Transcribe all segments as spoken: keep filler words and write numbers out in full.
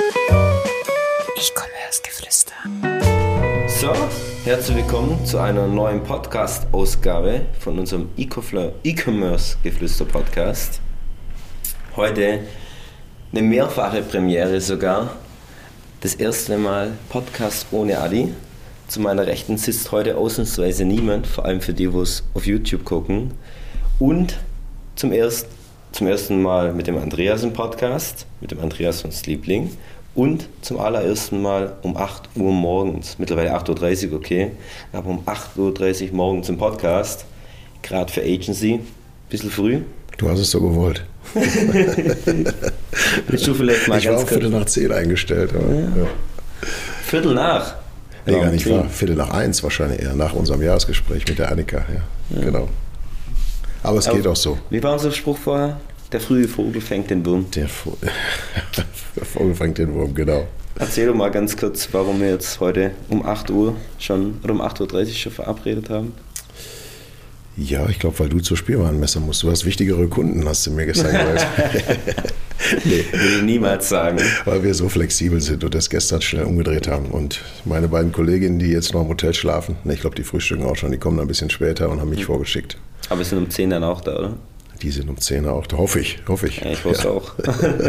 E-Commerce-Geflüster. So, herzlich willkommen zu einer neuen Podcast-Ausgabe von unserem E-Commerce-Geflüster-Podcast. Heute eine mehrfache Premiere sogar. Das erste Mal Podcast ohne Adi. Zu meiner Rechten sitzt heute ausnahmsweise niemand, vor allem für die, die es auf YouTube gucken. Und zum, erst, zum ersten Mal mit dem Andreas im Podcast, mit dem Andreas von Sleepling. Und zum allerersten Mal um acht Uhr morgens, mittlerweile acht Uhr dreißig, okay, aber um acht Uhr dreißig morgens im Podcast, gerade für Agency, ein bisschen früh. Du hast es so gewollt. Willst du vielleicht mal ich ganz war auf Viertel nach zehn eingestellt. Aber, ja. Ja. Viertel nach? Nee, genau, gar nicht wahr. Viertel nach eins wahrscheinlich eher, nach unserem Jahresgespräch mit der Annika. Ja, ja. Genau. Aber es aber geht auch so. Wie war unser Spruch vorher? Der frühe Vogel fängt den Wurm. Der, Vo- der Vogel fängt den Wurm, genau. Erzähl doch mal ganz kurz, warum wir jetzt heute um acht Uhr schon oder um acht Uhr dreißig schon verabredet haben. Ja, ich glaube, weil du zur Spielwarenmesse musst. Du hast wichtigere Kunden, hast du mir gestern gesagt. Nee, will ich niemals sagen. Weil wir so flexibel sind und das gestern schnell umgedreht haben. Und meine beiden Kolleginnen, die jetzt noch im Hotel schlafen, ne, ich glaube, die frühstücken auch schon, die kommen dann ein bisschen später und haben mich mhm. vorgeschickt. Aber sind um zehn dann auch da, oder? Die sind um zehn auch da, hoffe ich. Hoffe ich. Ja, ich hoffe ja. auch.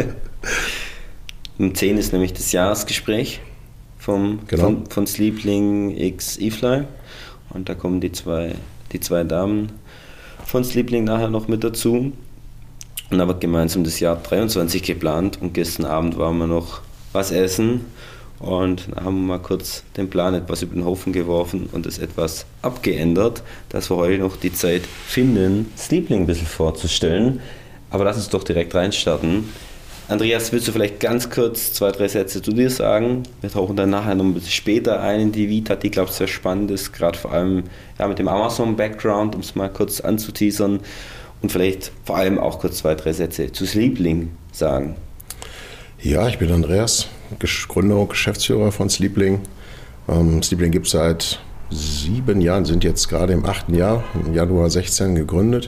Um zehn ist nämlich das Jahresgespräch vom, genau. von, von Sleepling x eFly. Und da kommen die zwei, die zwei Damen von Sleepling nachher noch mit dazu. Und da wird gemeinsam das Jahr dreiundzwanzig geplant. Und gestern Abend waren wir noch was essen. Und dann haben wir mal kurz den Plan etwas über den Haufen geworfen und es etwas abgeändert, dass wir heute noch die Zeit finden, Sleepling ein bisschen vorzustellen. Aber lass uns doch direkt reinstarten. Andreas, willst du vielleicht ganz kurz zwei, drei Sätze zu dir sagen? Wir tauchen dann nachher noch ein bisschen später ein in die Vita, die, glaube ich, sehr spannend ist, gerade vor allem ja, mit dem Amazon-Background, um es mal kurz anzuteasern. Und vielleicht vor allem auch kurz zwei, drei Sätze zu Sleepling sagen. Ja, ich bin Andreas, Gründer und Geschäftsführer von Sleepling. Ähm, Sleepling gibt es seit sieben Jahren, sind jetzt gerade im achten Jahr, im Januar sechzehn gegründet.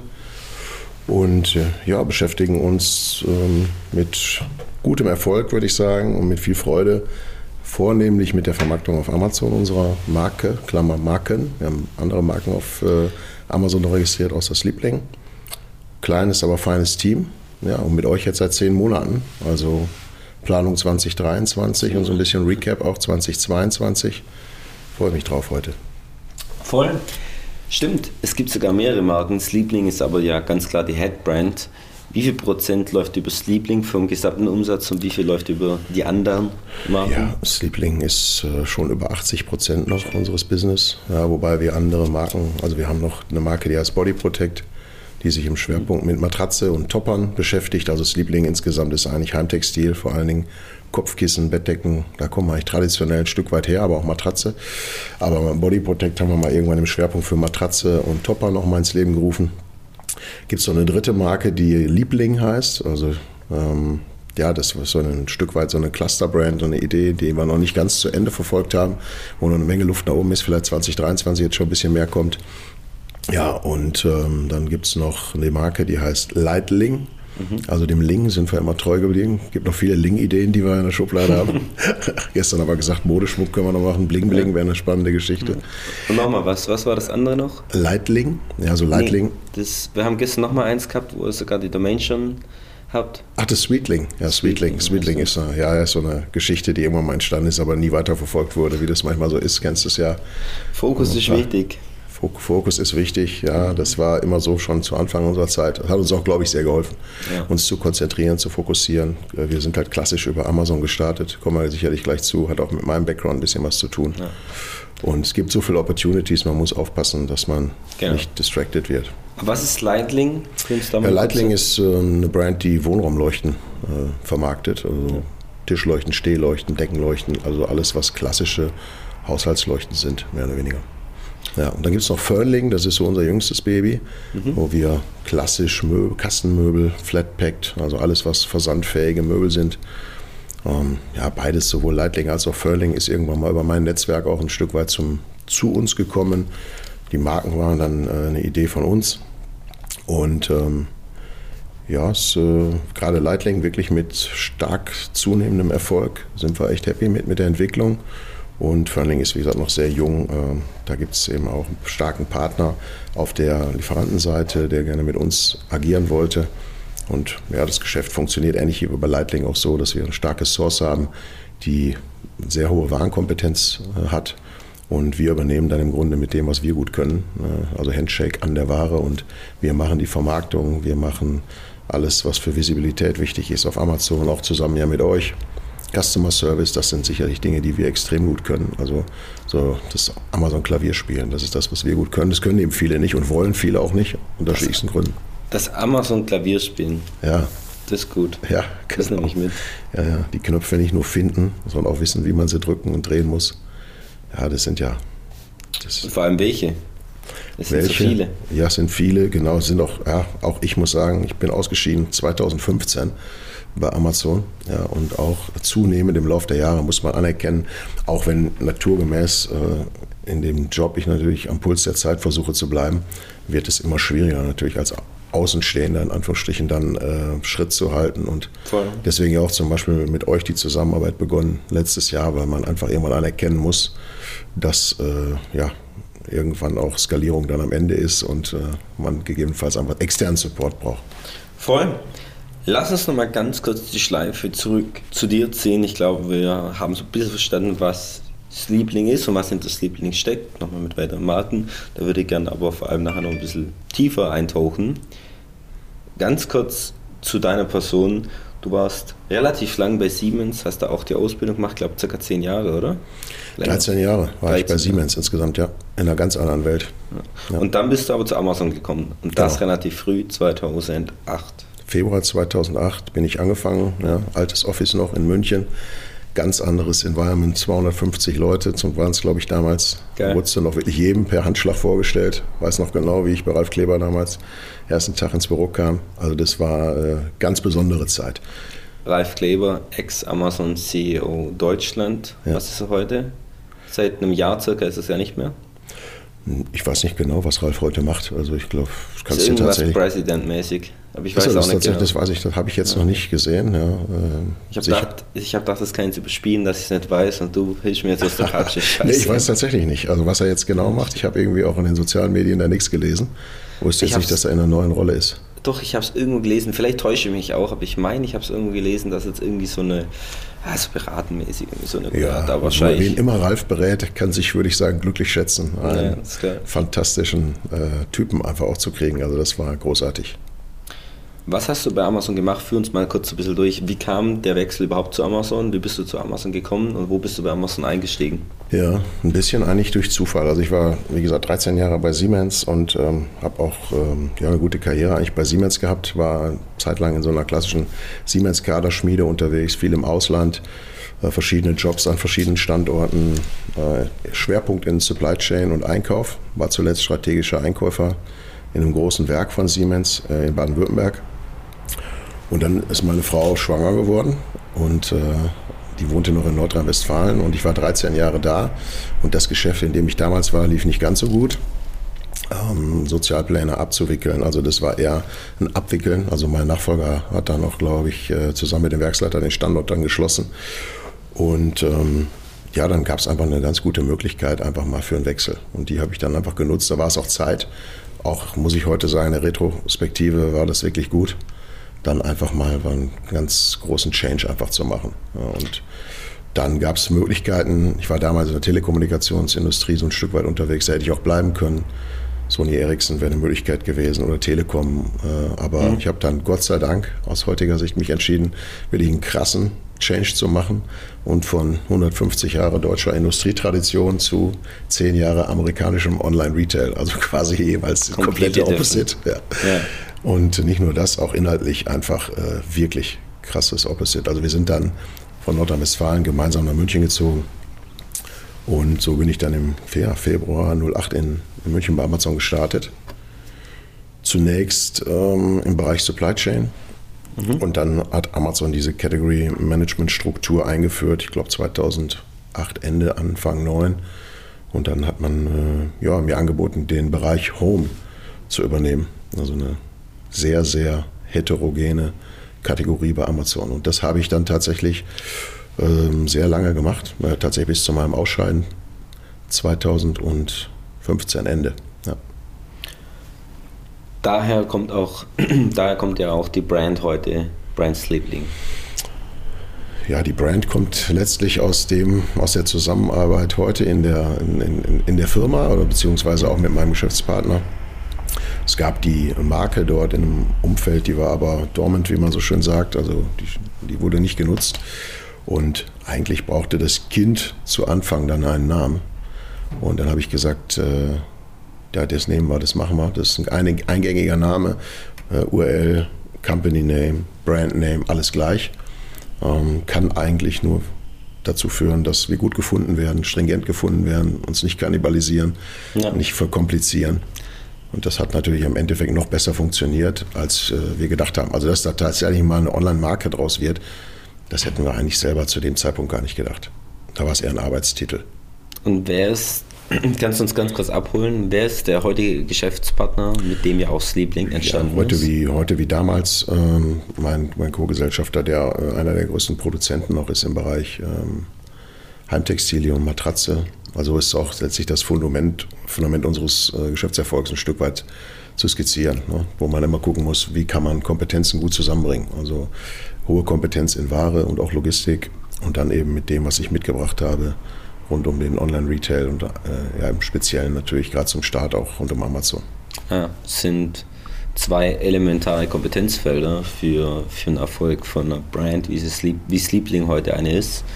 Und äh, ja, beschäftigen uns ähm, mit gutem Erfolg, würde ich sagen, und mit viel Freude, vornehmlich mit der Vermarktung auf Amazon unserer Marke, Klammer Marken. Wir haben andere Marken auf äh, Amazon noch registriert außer Sleepling. Kleines, aber feines Team. Ja, und mit euch jetzt seit zehn Monaten, also Planung zwanzig dreiundzwanzig und so ein bisschen Recap auch zwanzig zweiundzwanzig. Freue mich drauf heute. Voll. Stimmt, es gibt sogar mehrere Marken. Sleepling ist aber ja ganz klar die Head-Brand. Wie viel Prozent läuft über Sleepling vom gesamten Umsatz und wie viel läuft über die anderen Marken? Ja, Sleepling ist äh, schon über achtzig Prozent noch unseres Business. Ja, wobei wir andere Marken, also wir haben noch eine Marke, die heißt Body Protect, die sich im Schwerpunkt mit Matratze und Toppern beschäftigt. Also Sleepling insgesamt ist eigentlich Heimtextil, vor allen Dingen Kopfkissen, Bettdecken, da kommen wir eigentlich traditionell ein Stück weit her, aber auch Matratze. Aber Body Protect haben wir mal irgendwann im Schwerpunkt für Matratze und Topper noch mal ins Leben gerufen. Gibt es noch eine dritte Marke, die Liebling heißt, also ähm, ja, das war so ein Stück weit so eine Cluster-Brand, so eine Idee, die wir noch nicht ganz zu Ende verfolgt haben, wo noch eine Menge Luft nach oben ist, vielleicht zwanzig dreiundzwanzig jetzt schon ein bisschen mehr kommt. Ja, und ähm, dann gibt es noch eine Marke, die heißt Lightling. Mhm. Also dem Ling sind wir immer treu geblieben. Es gibt noch viele Ling-Ideen, die wir in der Schublade haben. Gestern aber gesagt, Modeschmuck können wir noch machen. Bling Bling wäre eine spannende Geschichte. Und nochmal was, was war das andere noch? Lightling, ja, so Lightling. Nee, das, wir haben gestern nochmal eins gehabt, wo ihr sogar die Domain schon habt. Ach, das Sweetling. Ja, Sweetling. Sweetling ist, eine, ja, ist so eine Geschichte, die irgendwann mal entstanden ist, aber nie weiterverfolgt wurde, wie das manchmal so ist. Kennst du es ja. Fokus ist ja wichtig. Fokus ist wichtig, ja, das war immer so schon zu Anfang unserer Zeit. Das hat uns auch, glaube ich, sehr geholfen, ja. uns zu konzentrieren, zu fokussieren. Wir sind halt klassisch über Amazon gestartet, kommen wir sicherlich gleich zu, hat auch mit meinem Background ein bisschen was zu tun. Ja. Und es gibt so viele Opportunities, man muss aufpassen, dass man genau. nicht distracted wird. Was ist Lightling? Ja, Lightling ist äh, eine Brand, die Wohnraumleuchten äh, vermarktet, also ja. Tischleuchten, Stehleuchten, Deckenleuchten, also alles, was klassische Haushaltsleuchten sind, mehr oder weniger. Ja, und dann gibt es noch Fernling, das ist so unser jüngstes Baby, mhm. wo wir klassisch Möbel, Kastenmöbel, Flatpacked, also alles, was versandfähige Möbel sind. Ähm, ja, beides, sowohl Lightling als auch Fernling, ist irgendwann mal über mein Netzwerk auch ein Stück weit zum, zu uns gekommen. Die Marken waren dann äh, eine Idee von uns. Und ähm, Ja, es, äh, gerade Lightling wirklich mit stark zunehmendem Erfolg. Sind wir echt happy mit, mit der Entwicklung. Und Fernlink ist, wie gesagt, noch sehr jung. Äh, da gibt es eben auch einen starken Partner auf der Lieferantenseite, der gerne mit uns agieren wollte. Und ja, das Geschäft funktioniert ähnlich wie bei Lightling auch so, dass wir eine starke Source haben, die sehr hohe Warenkompetenz äh, hat. Und wir übernehmen dann im Grunde mit dem, was wir gut können, äh, also Handshake an der Ware. Und wir machen die Vermarktung, wir machen alles, was für Visibilität wichtig ist auf Amazon, auch zusammen ja mit euch. Customer Service, das sind sicherlich Dinge, die wir extrem gut können. Also so das Amazon-Klavierspielen, das ist das, was wir gut können. Das können eben viele nicht und wollen viele auch nicht, aus unterschiedlichsten Gründen. Das Amazon-Klavierspielen, ja. Das ist gut. Ja, das genau. nehme ich mit. Ja, ja, die Knöpfe nicht nur finden, sondern auch wissen, wie man sie drücken und drehen muss. Ja, das sind ja... Das und vor allem welche? Es sind welche? so viele. Ja, es sind viele, genau. Es sind auch, ja, auch ich muss sagen, ich bin ausgeschieden zweitausendfünfzehn bei Amazon. Ja, und auch zunehmend im Laufe der Jahre muss man anerkennen, auch wenn naturgemäß äh, in dem Job ich natürlich am Puls der Zeit versuche zu bleiben, wird es immer schwieriger natürlich als Außenstehender in Anführungsstrichen dann äh, Schritt zu halten. Und Voll. Deswegen auch zum Beispiel mit euch die Zusammenarbeit begonnen letztes Jahr, weil man einfach irgendwann anerkennen muss, dass äh, ja, irgendwann auch Skalierung dann am Ende ist und äh, man gegebenenfalls einfach externen Support braucht. Voll. Lass uns noch mal ganz kurz die Schleife zurück zu dir ziehen. Ich glaube, wir haben so ein bisschen verstanden, was Sleepling ist und was hinter Sleepling steckt. Nochmal mit weiteren Marken. Da würde ich gerne aber vor allem nachher noch ein bisschen tiefer eintauchen. Ganz kurz zu deiner Person. Du warst relativ lang bei Siemens, hast da auch die Ausbildung gemacht, glaube circa zehn Jahre, oder? Länger. dreizehn Jahre war dreizehn ich bei Siemens insgesamt, ja. In einer ganz anderen Welt. Ja. Ja. Und dann bist du aber zu Amazon gekommen. Und das genau. relativ früh, zweitausendacht. Februar zweitausendacht bin ich angefangen, ja, altes Office noch in München. Ganz anderes Environment, zweihundertfünfzig Leute, zum waren es glaube ich damals. Geil. Da wurdest du noch wirklich jedem per Handschlag vorgestellt. Weiß noch genau, wie ich bei Ralf Kleber damals ersten Tag ins Büro kam. Also das war eine ganz besondere Zeit. Ralf Kleber, Ex-Amazon-C E O Deutschland. Ja. Was ist er heute? Seit einem Jahr circa ist es ja nicht mehr. Ich weiß nicht genau, was Ralf heute macht. Also ich glaube, das kannst du tatsächlich... President-mäßig. Aber ich weiß also, auch nicht genau. Das weiß ich, das habe ich jetzt ja. noch nicht gesehen. Ja, äh, ich habe gedacht, ich hab gedacht, das kann ich überspielen, dass ich es nicht weiß und du hilfst mir jetzt aus der Patsche. Nee, ich weiß tatsächlich nicht. Also was er jetzt genau macht, ich habe irgendwie auch in den sozialen Medien da nichts gelesen. Wusste jetzt nicht, dass er in einer neuen Rolle ist. Doch, ich habe es irgendwo gelesen, vielleicht täusche ich mich auch, aber ich meine, ich habe es irgendwo gelesen, dass jetzt irgendwie so eine, also beratenmäßig, irgendwie so eine ja, da wahrscheinlich. Wen immer Ralf berät, kann sich, würde ich sagen, glücklich schätzen, einen ja, fantastischen äh, Typen einfach auch zu kriegen. Also das war großartig. Was hast du bei Amazon gemacht? Führ uns mal kurz ein bisschen durch. Wie kam der Wechsel überhaupt zu Amazon? Wie bist du zu Amazon gekommen und wo bist du bei Amazon eingestiegen? Ja, ein bisschen eigentlich durch Zufall. Also ich war, wie gesagt, dreizehn Jahre bei Siemens und ähm, habe auch ähm, ja, eine gute Karriere eigentlich bei Siemens gehabt. War zeitlang in so einer klassischen Siemens-Kaderschmiede unterwegs, viel im Ausland, äh, verschiedene Jobs an verschiedenen Standorten. Äh, Schwerpunkt in Supply Chain und Einkauf. War zuletzt strategischer Einkäufer in einem großen Werk von Siemens äh, in Baden-Württemberg. Und dann ist meine Frau schwanger geworden und äh, die wohnte noch in Nordrhein-Westfalen und ich war dreizehn Jahre da und das Geschäft, in dem ich damals war, lief nicht ganz so gut. Ähm, Sozialpläne abzuwickeln, also das war eher ein Abwickeln. Also mein Nachfolger hat dann noch, glaube ich, äh, zusammen mit dem Werksleiter den Standort dann geschlossen und ähm, ja, dann gab es einfach eine ganz gute Möglichkeit einfach mal für einen Wechsel und die habe ich dann einfach genutzt. Da war es auch Zeit, auch muss ich heute sagen, in der Retrospektive war das wirklich gut. Dann einfach mal einen ganz großen Change einfach zu machen. Ja, und dann gab es Möglichkeiten, ich war damals in der Telekommunikationsindustrie so ein Stück weit unterwegs, da hätte ich auch bleiben können. Sony Ericsson wäre eine Möglichkeit gewesen oder Telekom. Äh, aber mhm. ich habe dann Gott sei Dank aus heutiger Sicht mich entschieden, wirklich einen krassen Change zu machen und von hundertfünfzig Jahre deutscher Industrietradition zu zehn Jahre amerikanischem Online-Retail, also quasi jeweils das komplette Opposite. Ja. Ja. Und nicht nur das, auch inhaltlich einfach äh, wirklich krasses Opposite. Also wir sind dann von Nordrhein-Westfalen gemeinsam nach München gezogen und so bin ich dann im Februar null acht in, in München bei Amazon gestartet. Zunächst ähm, im Bereich Supply Chain. Mhm. Und dann hat Amazon diese Category Management Struktur eingeführt, ich glaube zweitausendacht, Ende, Anfang neun. Und dann hat man äh, ja, mir angeboten, den Bereich Home zu übernehmen. Also eine sehr, sehr heterogene Kategorie bei Amazon. Und das habe ich dann tatsächlich ähm, sehr lange gemacht, äh, tatsächlich bis zu meinem Ausscheiden zweitausendfünfzehn Ende. Ja. Daher kommt auch, daher kommt ja auch die Brand heute, Brand Sleepling. Ja, die Brand kommt letztlich aus dem, aus der Zusammenarbeit heute in der, in, in, in der Firma oder beziehungsweise auch mit meinem Geschäftspartner. Es gab die Marke dort in einem Umfeld, die war aber dormant, wie man so schön sagt, also die, die wurde nicht genutzt. Und eigentlich brauchte das Kind zu Anfang dann einen Namen. Und dann habe ich gesagt, äh, ja, das nehmen wir, das machen wir. Das ist ein eingängiger Name, äh, U R L, Company Name, Brand Name, alles gleich. Ähm, kann eigentlich nur dazu führen, dass wir gut gefunden werden, stringent gefunden werden, uns nicht kannibalisieren, ja. nicht verkomplizieren. Und das hat natürlich im Endeffekt noch besser funktioniert, als äh, wir gedacht haben. Also dass da tatsächlich mal eine Online-Marke draus wird, das hätten wir eigentlich selber zu dem Zeitpunkt gar nicht gedacht. Da war es eher ein Arbeitstitel. Und wer ist, kannst du uns ganz kurz abholen, wer ist der heutige Geschäftspartner, mit dem ja auch Sleepling entstanden ja, heute ist? Wie, heute wie damals, ähm, mein, mein Co-Gesellschafter, der äh, einer der größten Produzenten noch ist im Bereich ähm, Heimtextilien und Matratze. Also ist auch letztlich das Fundament, Fundament unseres äh, Geschäftserfolgs ein Stück weit zu skizzieren, ne? Wo man immer gucken muss, wie kann man Kompetenzen gut zusammenbringen. Also hohe Kompetenz in Ware und auch Logistik und dann eben mit dem, was ich mitgebracht habe, rund um den Online-Retail und äh, ja, im Speziellen natürlich gerade zum Start auch rund um Amazon. Ja, sind zwei elementare Kompetenzfelder für, für den Erfolg von einer Brand, wie, Sleep, wie Sleepling heute eine ist.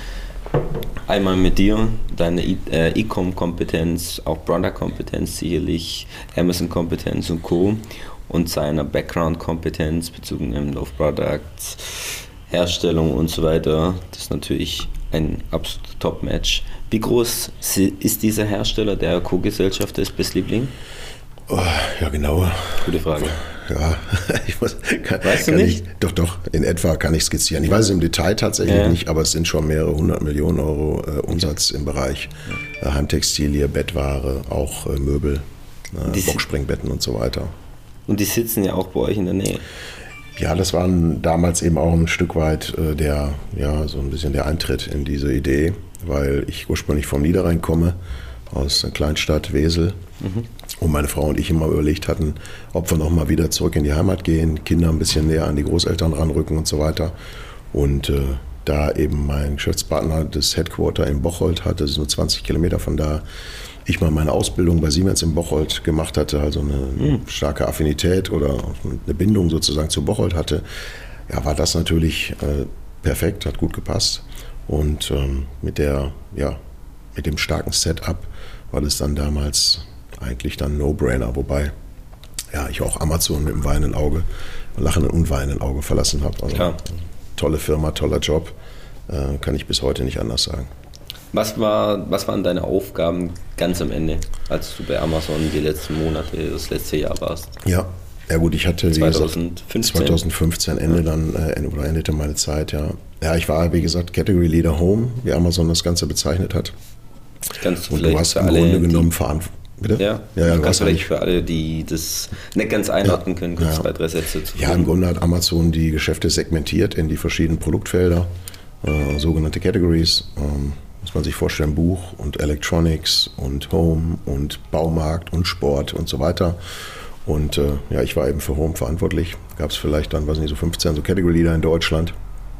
Einmal mit dir, deine E-Com-Kompetenz, auch Product-Kompetenz sicherlich, Amazon-Kompetenz und Co. und seiner Background-Kompetenz bezogen auf Products, Herstellung und so weiter. Das ist natürlich ein absoluter Top-Match. Wie groß ist dieser Hersteller, der Co-Gesellschafter ist bei Sleepling? Oh, ja, genau. Gute Frage. Ja, ich weiß, kann, weißt du kann nicht? Ich, doch, doch, in etwa kann ich skizzieren. Ich weiß es im Detail tatsächlich ja. nicht, aber es sind schon mehrere hundert Millionen Euro äh, Umsatz im Bereich äh, Heimtextilie, Bettware, auch äh, Möbel, äh, Boxspringbetten und so weiter. Und die sitzen ja auch bei euch in der Nähe. Ja, das war damals eben auch ein Stück weit äh, der, ja, so ein bisschen der Eintritt in diese Idee, weil ich ursprünglich vom Niederrhein komme, aus der Kleinstadt Wesel. Mhm. Und meine Frau und ich immer überlegt hatten, ob wir noch mal wieder zurück in die Heimat gehen, Kinder ein bisschen näher an die Großeltern ranrücken und so weiter. Und äh, da eben mein Geschäftspartner das Headquarter in Bocholt hatte, das ist nur zwanzig Kilometer von da, ich mal meine Ausbildung bei Siemens in Bocholt gemacht hatte, also eine, eine mhm. starke Affinität oder eine Bindung sozusagen zu Bocholt hatte, ja, war das natürlich äh, perfekt, hat gut gepasst. Und ähm, mit der, ja, mit dem starken Setup war das dann damals eigentlich dann No-Brainer, wobei ja, ich auch Amazon mit einem weinenden Auge, lachenden und weinenden Auge verlassen habe. Also, ja. Tolle Firma, toller Job, äh, kann ich bis heute nicht anders sagen. Was, war, was waren deine Aufgaben ganz am Ende, als du bei Amazon die letzten Monate, das letzte Jahr warst? Ja, ja gut, ich hatte wie zweitausendfünfzehn, gesagt, zweitausendfünfzehn Ende ja. dann, äh, oder endete meine Zeit, ja. Ja, ich war, wie gesagt, Category Leader Home, wie Amazon das Ganze bezeichnet hat. Kannst du und du hast im alle, Grunde genommen Verantwortung. Bitte? Ja, ja, ja du kannst vielleicht für alle, die das nicht ganz einordnen können, kurz ja. zwei, drei Sätze zu Ja, im Grunde hat Amazon die Geschäfte segmentiert in die verschiedenen Produktfelder, äh, sogenannte Categories. Ähm, muss man sich vorstellen, Buch und Electronics und Home und Baumarkt und Sport und so weiter. Und äh, ja, ich war eben für Home verantwortlich. Gab es vielleicht dann, weiß nicht, so fünfzehn so Category Leader in Deutschland,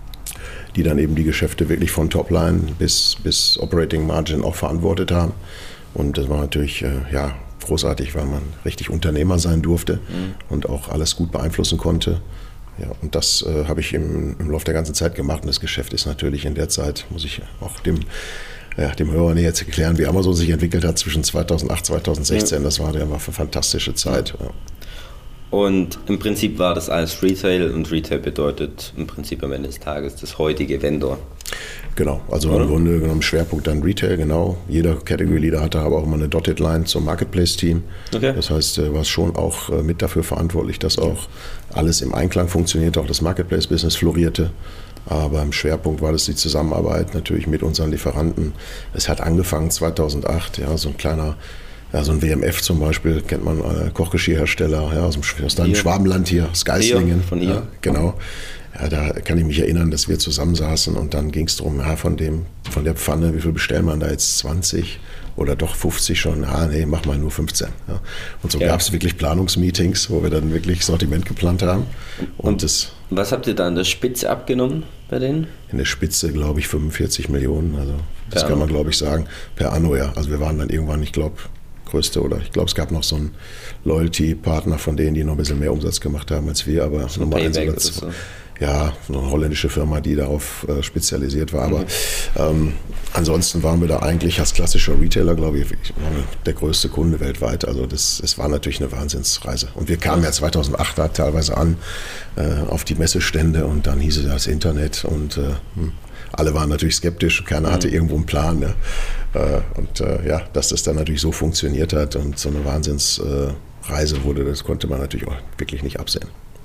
die dann eben die Geschäfte wirklich von Topline bis, bis Operating Margin auch verantwortet haben. Und das war natürlich äh, ja, großartig, weil man richtig Unternehmer sein durfte mhm. und auch alles gut beeinflussen konnte. Ja, und das äh, habe ich im, im Laufe der ganzen Zeit gemacht. Und das Geschäft ist natürlich in der Zeit, muss ich auch dem, ja, dem Hörer näher jetzt erklären, wie Amazon sich entwickelt hat zwischen zweitausendacht und zweitausendsechzehn. Ja. Das war, das war eine fantastische Zeit. Ja. Und im Prinzip war das alles Retail und Retail bedeutet im Prinzip am Ende des Tages das heutige Vendor. Genau, also Oder? im Grunde genommen Schwerpunkt dann Retail, genau. Jeder Category Leader hatte aber auch immer eine Dotted Line zum Marketplace-Team. Okay. Das heißt, er war schon auch mit dafür verantwortlich, dass auch alles im Einklang funktionierte, auch das Marketplace-Business florierte. Aber im Schwerpunkt war das die Zusammenarbeit natürlich mit unseren Lieferanten. Es hat angefangen zweitausendacht, ja, so ein kleiner Ja, so ein W M F zum Beispiel, kennt man, äh, Kochgeschirrhersteller, ja, aus, dem, aus deinem Schwabenland hier, aus Geislingen. Hier, von hier. Ja, genau. Ja, da kann ich mich erinnern, dass wir zusammensaßen und dann ging es darum, ja, von, dem, von der Pfanne, wie viel bestellen wir da jetzt, zwanzig oder doch fünfzig schon? Ah, nee, mach mal nur fünfzehn. Ja. Und so ja. gab es wirklich Planungsmeetings, wo wir dann wirklich Sortiment geplant haben. Und, und das, was habt ihr da an der Spitze abgenommen bei denen? In der Spitze, glaube ich, fünfundvierzig Millionen. Also das per kann man, glaube ich, sagen. Per Anno, ja. Also wir waren dann irgendwann, ich glaube, größte oder ich glaube, es gab noch so einen Loyalty-Partner von denen, die noch ein bisschen mehr Umsatz gemacht haben als wir, aber so Nummer eins oder zwei. So. Ja, so eine holländische Firma, die darauf äh, spezialisiert war. Aber ähm, ansonsten waren wir da eigentlich als klassischer Retailer, glaube ich, der größte Kunde weltweit. Also das, es war natürlich eine Wahnsinnsreise. Und wir kamen ja zweitausendacht da teilweise an äh, auf die Messestände und dann hieß es das Internet und äh, alle waren natürlich skeptisch, keiner hatte irgendwo einen Plan. Ne? Äh, und äh, ja, dass das dann natürlich so funktioniert hat und so eine Wahnsinnsreise wurde, das konnte man natürlich auch wirklich nicht absehen.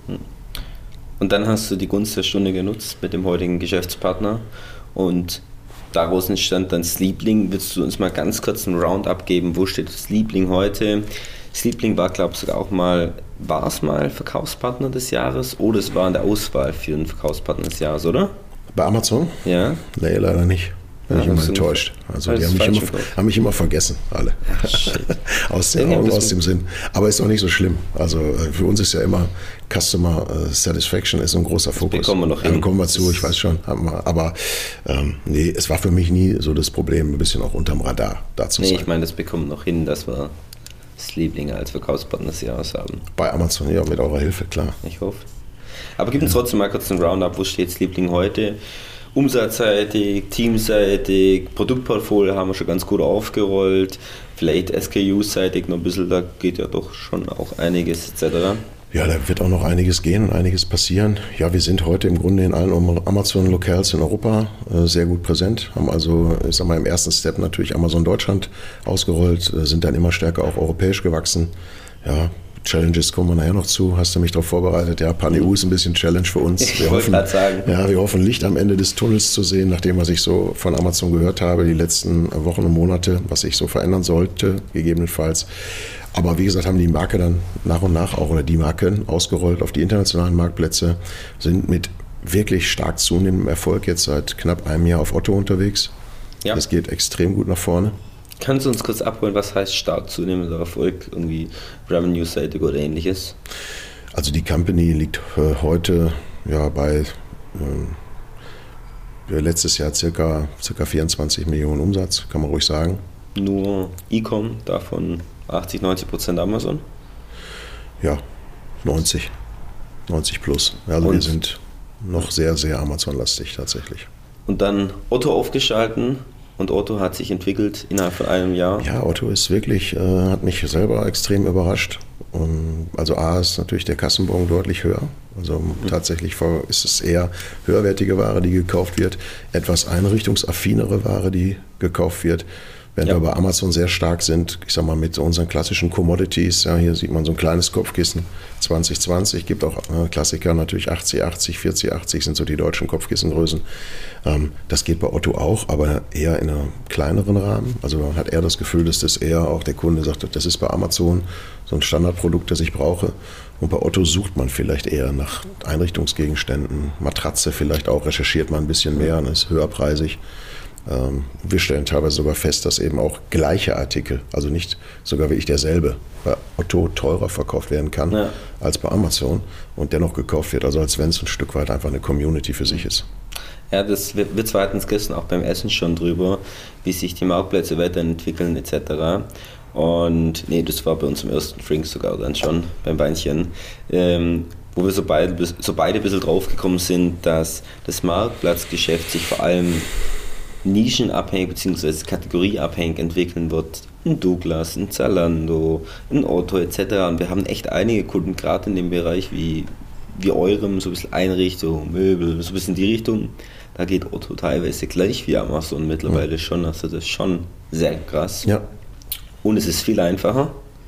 Und dann hast du die Gunst der Stunde genutzt mit dem heutigen Geschäftspartner und daraus entstand dann Sleepling. Willst du uns mal ganz kurz einen Roundup geben? Wo steht Sleepling heute? Sleepling war, glaube ich, sogar auch mal, war es mal Verkaufspartner des Jahres oder es war in der Auswahl für einen Verkaufspartner des Jahres, oder? Bei Amazon? Ja. Nee, leider nicht. Bin ja, ich immer enttäuscht. Also die haben mich, immer, haben mich immer vergessen, alle. Ja, aus den Augen, aus dem Sinn. Aber ist auch nicht so schlimm. Also für uns ist ja immer Customer Satisfaction ist ein großer Fokus. Das bekommen wir noch hin. Dann kommen wir zu, ich weiß schon. Aber ähm, nee, es war für mich nie so das Problem, ein bisschen auch unterm Radar da zu nee, sein. Nee, ich meine, das bekommen wir noch hin, dass wir Sleepling als Verkaufspartner des Jahres haben. Bei Amazon, ja, mit eurer Hilfe, klar. Ich hoffe. Aber gib uns ja. trotzdem mal kurz einen Roundup. Wo steht Sleepling heute? Umsatzseitig, teamseitig, Produktportfolio haben wir schon ganz gut aufgerollt, vielleicht S K U-seitig noch ein bisschen, da geht ja doch schon auch einiges et cetera. Ja, da wird auch noch einiges gehen und einiges passieren. Ja, wir sind heute im Grunde in allen Amazon-Locals in Europa äh, sehr gut präsent, haben also, ich sag mal, im ersten Step natürlich Amazon Deutschland ausgerollt, äh, sind dann immer stärker auch europäisch gewachsen. Ja, Challenges kommen wir nachher noch zu. Hast du mich darauf vorbereitet? Ja, Pan-E U ist ein bisschen Challenge für uns. Ich wir wollte gerade sagen. Ja, wir hoffen, Licht am Ende des Tunnels zu sehen, nachdem was ich so von Amazon gehört habe, die letzten Wochen und Monate, was sich so verändern sollte, gegebenenfalls. Aber wie gesagt, haben die Marke dann nach und nach auch, oder die Marken ausgerollt auf die internationalen Marktplätze, sind mit wirklich stark zunehmendem Erfolg jetzt seit knapp einem Jahr auf Otto unterwegs. Ja. Das geht extrem gut nach vorne. Kannst du uns kurz abholen, was heißt stark zunehmender Erfolg, irgendwie Revenue-seitig oder ähnliches? Also die Company liegt äh, heute ja, bei äh, letztes Jahr circa, circa vierundzwanzig Millionen Umsatz, kann man ruhig sagen. Nur E-Com, davon achtzig, neunzig Prozent Amazon? Ja, neunzig, neunzig plus. Also und wir sind noch sehr, sehr Amazon-lastig tatsächlich. Und dann Otto aufgeschalten. Und Otto hat sich entwickelt innerhalb von einem Jahr. Ja, Otto ist wirklich, äh, hat mich selber extrem überrascht. Und also A ist natürlich der Kassenbon deutlich höher. Also mhm. tatsächlich ist es eher höherwertige Ware, die gekauft wird, etwas einrichtungsaffinere Ware, die gekauft wird. Während ja. wir bei Amazon sehr stark sind, ich sag mal mit unseren klassischen Commodities, ja, hier sieht man so ein kleines Kopfkissen, zwanzig zwanzig, gibt auch äh, Klassiker, natürlich achtzig achtzig, vierzig achtzig sind so die deutschen Kopfkissengrößen. Ähm, das geht bei Otto auch, aber eher in einem kleineren Rahmen. Also man hat eher das Gefühl, dass das eher auch der Kunde sagt, das ist bei Amazon so ein Standardprodukt, das ich brauche. Und bei Otto sucht man vielleicht eher nach Einrichtungsgegenständen, Matratze vielleicht auch, recherchiert man ein bisschen mehr und ist höherpreisig. Wir stellen teilweise sogar fest, dass eben auch gleiche Artikel, also nicht sogar wirklich derselbe, bei Otto teurer verkauft werden kann ja. als bei Amazon und dennoch gekauft wird, also als wenn es ein Stück weit einfach eine Community für sich ist. Ja, das wird, wir zweitens gestern auch beim Essen schon drüber, wie sich die Marktplätze weiterentwickeln et cetera. Und nee, das war bei uns im ersten Drink sogar dann schon beim Weinchen. Ähm, wo wir so beide, so beide ein bisschen draufgekommen sind, dass das Marktplatzgeschäft sich vor allem nischenabhängig bzw. kategorieabhängig entwickeln wird. Ein Douglas, ein Zalando, ein Otto et cetera. Und wir haben echt einige Kunden, gerade in dem Bereich wie, wie eurem, so ein bisschen Einrichtung, Möbel, so ein bisschen die Richtung. Da geht Otto teilweise gleich wie Amazon mittlerweile ja. schon. Also das ist schon sehr krass. Ja. Und es ist viel einfacher.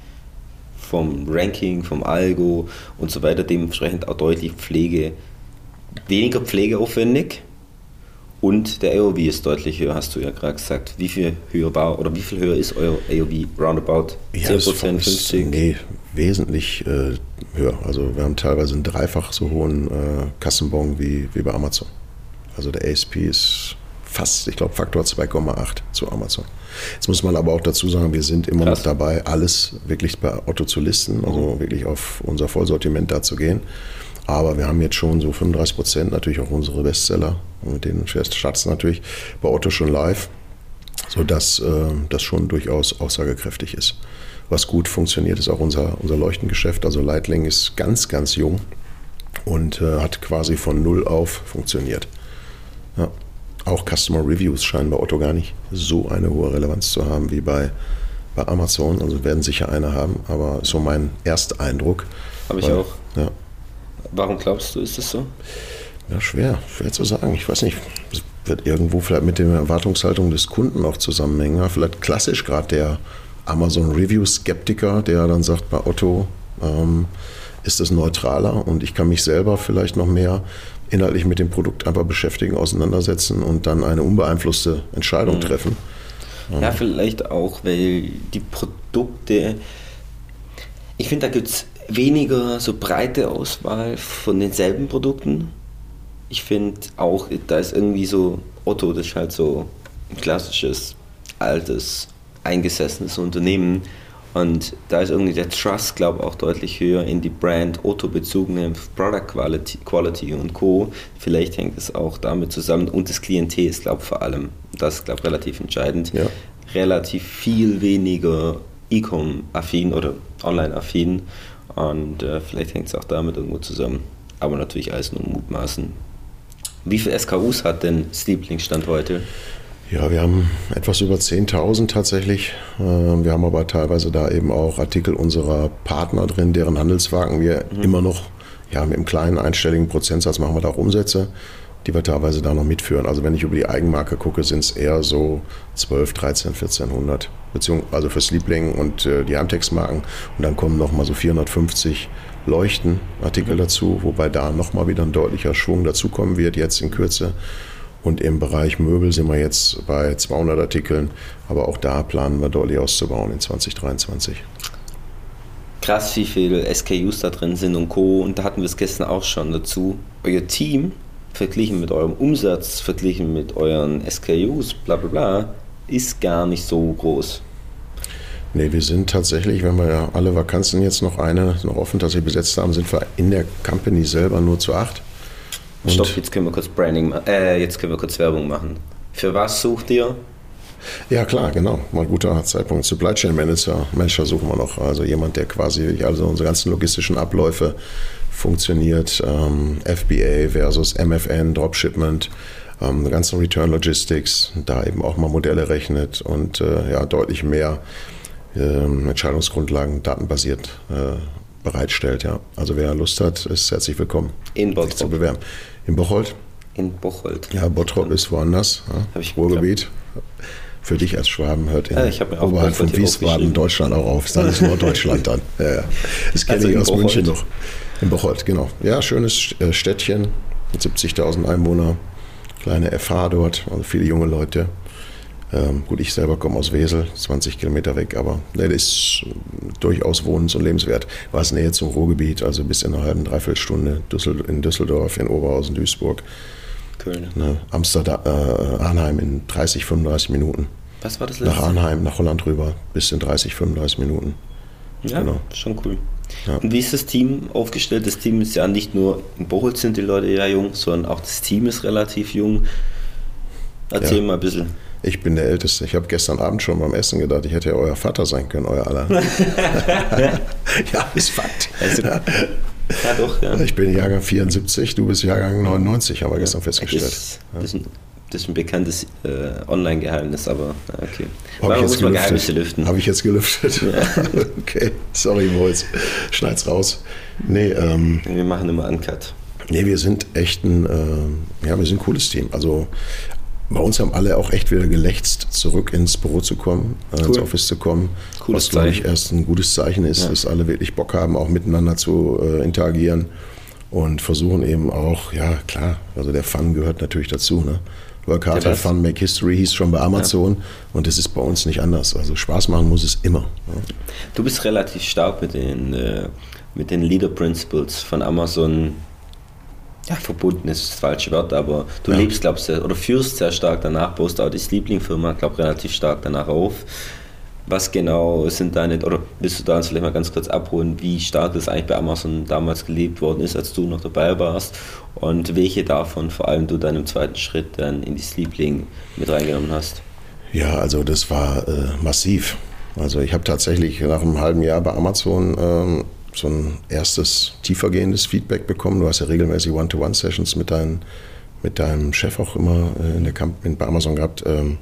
Vom Ranking, vom Algo und so weiter. Dementsprechend auch deutlich Pflege, weniger pflegeaufwendig. Und der A O V ist deutlich höher, hast du ja gerade gesagt. Wie viel höher war oder wie viel höher ist euer A O V? Roundabout zehn Prozent, fünfzig Prozent? Nee, wesentlich äh, höher. Also wir haben teilweise einen dreifach so hohen äh, Kassenbon wie, wie bei Amazon. Also der A S P ist fast, ich glaube, Faktor zwei Komma acht zu Amazon. Jetzt muss man aber auch dazu sagen, wir sind immer Krass. noch dabei, alles wirklich bei Otto zu listen, also mhm. wirklich auf unser Vollsortiment da zu gehen. Aber wir haben jetzt schon so fünfunddreißig Prozent natürlich auch unsere Bestseller, mit denen starten natürlich bei Otto schon live, sodass äh, das schon durchaus aussagekräftig ist. Was gut funktioniert, ist auch unser, unser Leuchtengeschäft. Also Lightling ist ganz, ganz jung und äh, hat quasi von null auf funktioniert. Ja. Auch Customer Reviews scheinen bei Otto gar nicht so eine hohe Relevanz zu haben wie bei, bei Amazon. Also werden sicher eine haben, aber so mein erster Eindruck. Habe ich weil, auch. Ja. Warum glaubst du, ist das so? Ja, schwer, schwer zu sagen. Ich weiß nicht, es wird irgendwo vielleicht mit der Erwartungshaltung des Kunden auch zusammenhängen. Ja, vielleicht klassisch gerade der Amazon Review Skeptiker, der dann sagt, bei Otto ähm, ist es neutraler und ich kann mich selber vielleicht noch mehr inhaltlich mit dem Produkt einfach beschäftigen, auseinandersetzen und dann eine unbeeinflusste Entscheidung mhm. treffen. Ja, ja, vielleicht auch, weil die Produkte, ich finde, da gibt es weniger so breite Auswahl von denselben Produkten. Ich finde auch, da ist irgendwie so, Otto, das ist halt so ein klassisches, altes, eingesessenes Unternehmen. Und da ist irgendwie der Trust, glaube ich, auch deutlich höher in die Brand Otto-bezogene Product Quality, Quality und Co. Vielleicht hängt es auch damit zusammen. Und das Klientel ist, glaube ich, vor allem, das ist, glaube ich, relativ entscheidend, ja. relativ viel weniger E-Com-affin oder Online-affin. Und äh, vielleicht hängt es auch damit irgendwo zusammen. Aber natürlich alles nur mutmaßen. Wie viele S K Us hat denn Sleepling Stand heute? Ja, wir haben etwas über zehntausend tatsächlich. Wir haben aber teilweise da eben auch Artikel unserer Partner drin, deren Handelswagen wir mhm. immer noch, ja, mit einem kleinen einstelligen Prozentsatz machen wir da auch Umsätze, die wir teilweise da noch mitführen. Also wenn ich über die Eigenmarke gucke, sind es eher so zwölf, dreizehn, vierzehnhundert, beziehungsweise also für Sleepling und äh, die Amtex-Marken. Und dann kommen nochmal so vierhundertfünfzig Leuchtenartikel mhm. dazu, wobei da nochmal wieder ein deutlicher Schwung dazukommen wird, jetzt in Kürze. Und im Bereich Möbel sind wir jetzt bei zweihundert Artikeln, aber auch da planen wir deutlich auszubauen in zwanzig dreiundzwanzig. Krass, wie viele S K Us da drin sind und Co. Und da hatten wir es gestern auch schon dazu. Euer Team, verglichen mit eurem Umsatz, verglichen mit euren S K Us, bla bla bla, ist gar nicht so groß. Nee, wir sind tatsächlich, wenn wir ja alle Vakanzen jetzt noch eine noch offen tatsächlich besetzt haben, sind wir in der Company selber nur zu acht. Und Stopp, jetzt können wir kurz Branding, äh, jetzt können wir kurz Werbung machen. Für was sucht ihr? Ja klar, genau. Mal guter Zeitpunkt. Supply Chain Manager, Manager suchen wir noch. Also jemand, der quasi also unsere ganzen logistischen Abläufe funktioniert. Ähm, F B A versus M F N, Dropshipment, ähm, ganzen Return Logistics, da eben auch mal Modelle rechnet und äh, ja deutlich mehr äh, Entscheidungsgrundlagen datenbasiert äh, bereitstellt. Ja. Also wer Lust hat, ist herzlich willkommen, in Bottrop sich zu bewerben. In Bocholt? In Bocholt. Ja, Bottrop ist woanders. Ja. Hab ich Ruhrgebiet. Für dich als Schwaben hört in ja, ich mir auch oberhalb von Wiesbaden Deutschland auch auf. Dann ist Norddeutschland dann. Ja, ja. Das kenne also ich aus Bocholt. München noch. In Bocholt, genau. Ja, schönes Städtchen mit siebzigtausend Einwohnern. Kleine F H dort, also viele junge Leute. Ähm, gut, ich selber komme aus Wesel, zwanzig Kilometer weg, aber ne, das ist durchaus wohnens- und lebenswert. War es Nähe zum Ruhrgebiet, also bis in einer halben, dreiviertel Stunde Düssel, in Düsseldorf, in Oberhausen, Duisburg. Köln. Ne, Amsterdam, äh, Arnheim in dreißig, fünfunddreißig Minuten. Was war das letzte? Nach Arnheim, nach Holland rüber, bis in dreißig, fünfunddreißig Minuten. Ja, genau. Schon cool. Ja. Und wie ist das Team aufgestellt? Das Team ist ja nicht nur, in Bocholt sind die Leute ja jung, sondern auch das Team ist relativ jung. Erzähl ja. mal ein bisschen. Ich bin der Älteste. Ich habe gestern Abend schon beim Essen gedacht, ich hätte ja euer Vater sein können, euer aller. Ja, ist Fakt. Also, ja. Ja, doch, ja. Ich bin Jahrgang vierundsiebzig, du bist Jahrgang neunundneunzig, haben wir gestern festgestellt. Das, das, ist, ein, das ist ein bekanntes äh, Online-Geheimnis, aber okay. Habe ich jetzt gelüftet? Geheimnisse lüften. Habe ich jetzt gelüftet? Ja. Okay, sorry, Moritz. Schneid's raus. Nee, ähm, wir machen immer Uncut. Nee, wir sind echt ein, äh, ja, wir sind ein cooles Team. Also bei uns haben alle auch echt wieder gelächzt, zurück ins Büro zu kommen, cool. ins Office zu kommen. Cooles was, glaube ich, erst ein gutes Zeichen ist, ja. dass alle wirklich Bock haben, auch miteinander zu äh, interagieren und versuchen eben auch, ja klar, also der Fun gehört natürlich dazu, ne? Work hard, have fun, make history hieß schon bei Amazon, ja. Und das ist bei uns nicht anders. Also Spaß machen muss es immer. Ja. Du bist relativ stark mit den, äh, mit den Leader Principles von Amazon, ja, verbunden ist das falsche Wort, aber du ja. lebst, glaubst du, oder führst sehr stark danach, baust auch die Sleepling-Firma, glaube relativ stark danach auf. Was genau sind deine, oder willst du da uns vielleicht mal ganz kurz abholen, wie stark das eigentlich bei Amazon damals gelebt worden ist, als du noch dabei warst, und welche davon vor allem du dann im zweiten Schritt dann in die Sleepling mit reingenommen hast? Ja, also das war äh, massiv. Also ich habe tatsächlich nach einem halben Jahr bei Amazon ähm, so ein erstes tiefergehendes Feedback bekommen. Du hast ja regelmäßig One-to-One-Sessions mit, dein, mit deinem Chef auch immer äh, in der Kamp- bei Amazon gehabt. Ähm,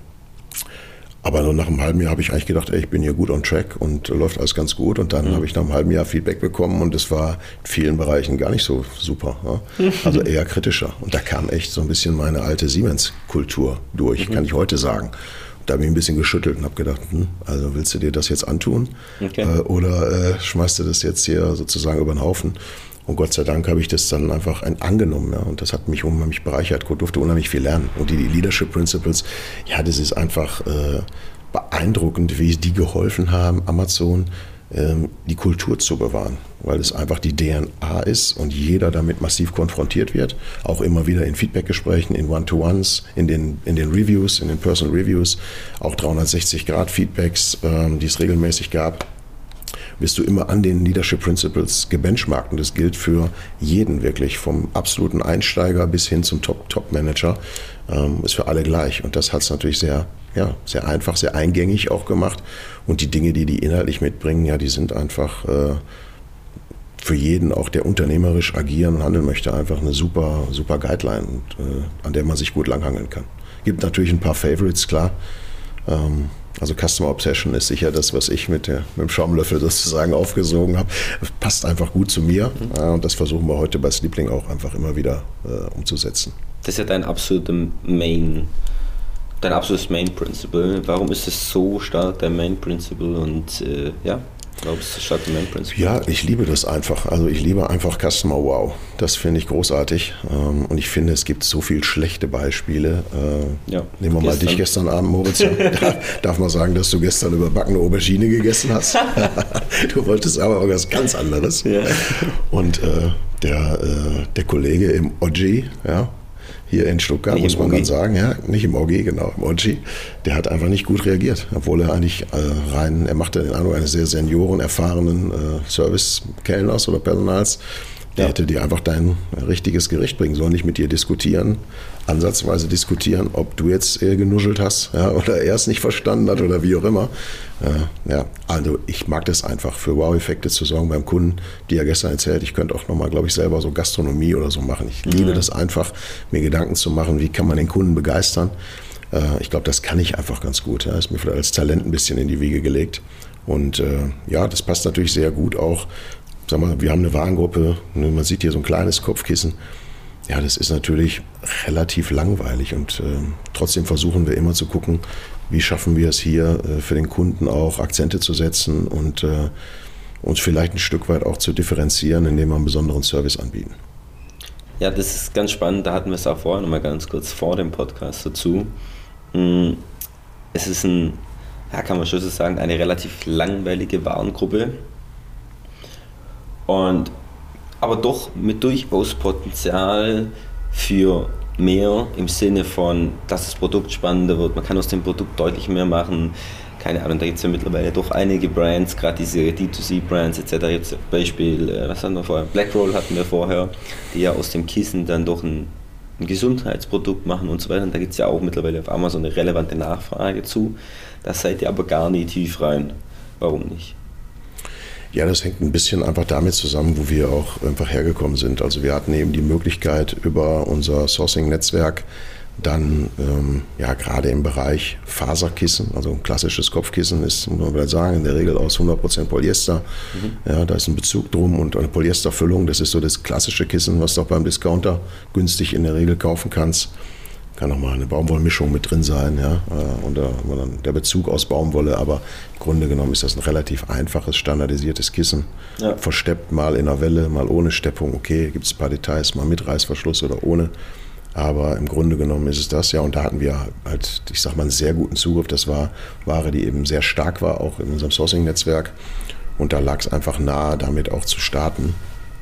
Aber nur nach einem halben Jahr habe ich eigentlich gedacht, ey, ich bin hier gut on track und äh, läuft alles ganz gut. Und dann mhm. habe ich nach einem halben Jahr Feedback bekommen und es war in vielen Bereichen gar nicht so super. Ja? Also eher kritischer. Und da kam echt so ein bisschen meine alte Siemens-Kultur durch, mhm. kann ich heute sagen. Da habe ich ein bisschen geschüttelt und habe gedacht, hm, also willst du dir das jetzt antun? Okay. Äh, oder äh, schmeißt du das jetzt hier sozusagen über den Haufen? Und Gott sei Dank habe ich das dann einfach ein, angenommen. Ja. Und das hat mich unheimlich bereichert. Ich durfte unheimlich viel lernen. Und die, die Leadership Principles, ja, das ist einfach äh, beeindruckend, wie die geholfen haben, Amazon ähm, die Kultur zu bewahren. Weil es einfach die D N A ist und jeder damit massiv konfrontiert wird. Auch immer wieder in Feedbackgesprächen, in One-to-Ones, in den, in den Reviews, in den Personal Reviews, auch dreihundertsechzig Grad Feedbacks, ähm, die es regelmäßig gab. Bist du immer an den Leadership Principles gebenchmarkt. Und das gilt für jeden wirklich, vom absoluten Einsteiger bis hin zum Top-Top-Manager, ähm, ist für alle gleich. Und das hat es natürlich sehr, ja, sehr einfach, sehr eingängig auch gemacht. Und die Dinge, die die inhaltlich mitbringen, ja, die sind einfach äh, für jeden, auch der unternehmerisch agieren und handeln möchte, einfach eine super, super Guideline, und, äh, an der man sich gut langhangeln kann. Gibt natürlich ein paar Favorites, klar. Ähm, Also Customer Obsession ist sicher das, was ich mit, der, mit dem Schaumlöffel sozusagen aufgesogen habe. Passt einfach gut zu mir, mhm. äh, und das versuchen wir heute bei Sleepling auch einfach immer wieder äh, umzusetzen. Das ist ja dein absoluter Main, dein absolutes Main Principle. Warum ist es so stark dein Main Principle und äh, ja? Warum ist das stark dein Main Principle? Ja, ich liebe das einfach. Also ich liebe einfach Customer Wow. Das finde ich großartig. Ähm, und ich finde, es gibt so viele schlechte Beispiele. Äh, ja, nehmen wir gestern. mal dich gestern Abend, Moritz. Ja. Darf man sagen, dass du gestern überbackene Aubergine gegessen hast? Du wolltest aber irgendwas ganz anderes. Ja. Und äh, der, äh, der Kollege im Oggi, ja, hier in Stuttgart, nicht muss man dann sagen, ja, nicht im O G, genau, im O G, der hat einfach nicht gut reagiert, obwohl er eigentlich äh, rein, er machte den Eindruck eines sehr senioren, erfahrenen äh, Service-Kellners oder Personals. Der ja. hätte dir einfach dein richtiges Gericht bringen sollen, nicht mit dir diskutieren, ansatzweise diskutieren, ob du jetzt äh, genuschelt hast, ja, oder er es nicht verstanden hat oder wie auch immer. Äh, ja, also ich mag das einfach, für Wow-Effekte zu sorgen beim Kunden, die ja gestern erzählt, ich könnte auch nochmal, glaube ich, selber so Gastronomie oder so machen. Ich liebe mhm. das einfach, mir Gedanken zu machen, wie kann man den Kunden begeistern. Äh, ich glaube, das kann ich einfach ganz gut. Ja. Ist mir vielleicht als Talent ein bisschen in die Wiege gelegt. Und äh, ja, das passt natürlich sehr gut auch. Sag mal, wir haben eine Warengruppe, man sieht hier so ein kleines Kopfkissen. Ja, das ist natürlich relativ langweilig und äh, trotzdem versuchen wir immer zu gucken, wie schaffen wir es hier äh, für den Kunden auch Akzente zu setzen und äh, uns vielleicht ein Stück weit auch zu differenzieren, indem wir einen besonderen Service anbieten. Ja, das ist ganz spannend, da hatten wir es auch vorher noch mal ganz kurz vor dem Podcast dazu. Es ist ein, ja, kann man schon so sagen, eine relativ langweilige Warengruppe. Und, aber doch mit durchaus Potenzial für mehr im Sinne von, dass das Produkt spannender wird. Man kann aus dem Produkt deutlich mehr machen. Keine Ahnung, da gibt es ja mittlerweile doch einige Brands, gerade diese D zwei C Brands et cetera. Jetzt Beispiel, was hatten wir vorher? Blackroll hatten wir vorher, die ja aus dem Kissen dann doch ein, ein Gesundheitsprodukt machen und so weiter. Und da gibt es ja auch mittlerweile auf Amazon eine relevante Nachfrage zu. Da seid ihr aber gar nicht tief rein. Warum nicht? Ja, das hängt ein bisschen einfach damit zusammen, wo wir auch einfach hergekommen sind. Also wir hatten eben die Möglichkeit, über unser Sourcing-Netzwerk dann ähm, ja gerade im Bereich Faserkissen, also ein klassisches Kopfkissen ist, muss man wieder sagen, in der Regel aus hundert Prozent Polyester. Mhm. Ja, da ist ein Bezug drum und eine Polyesterfüllung. Das ist so das klassische Kissen, was du auch beim Discounter günstig in der Regel kaufen kannst. Kann auch mal eine Baumwollmischung mit drin sein, ja, und dann der Bezug aus Baumwolle, aber im Grunde genommen ist das ein relativ einfaches, standardisiertes Kissen. Ja. Versteppt mal in einer Welle, mal ohne Steppung, okay, gibt es ein paar Details, mal mit Reißverschluss oder ohne. Aber im Grunde genommen ist es das, ja, und da hatten wir halt, ich sag mal, einen sehr guten Zugriff. Das war Ware, die eben sehr stark war, auch in unserem Sourcing-Netzwerk. Und da lag es einfach nahe, damit auch zu starten.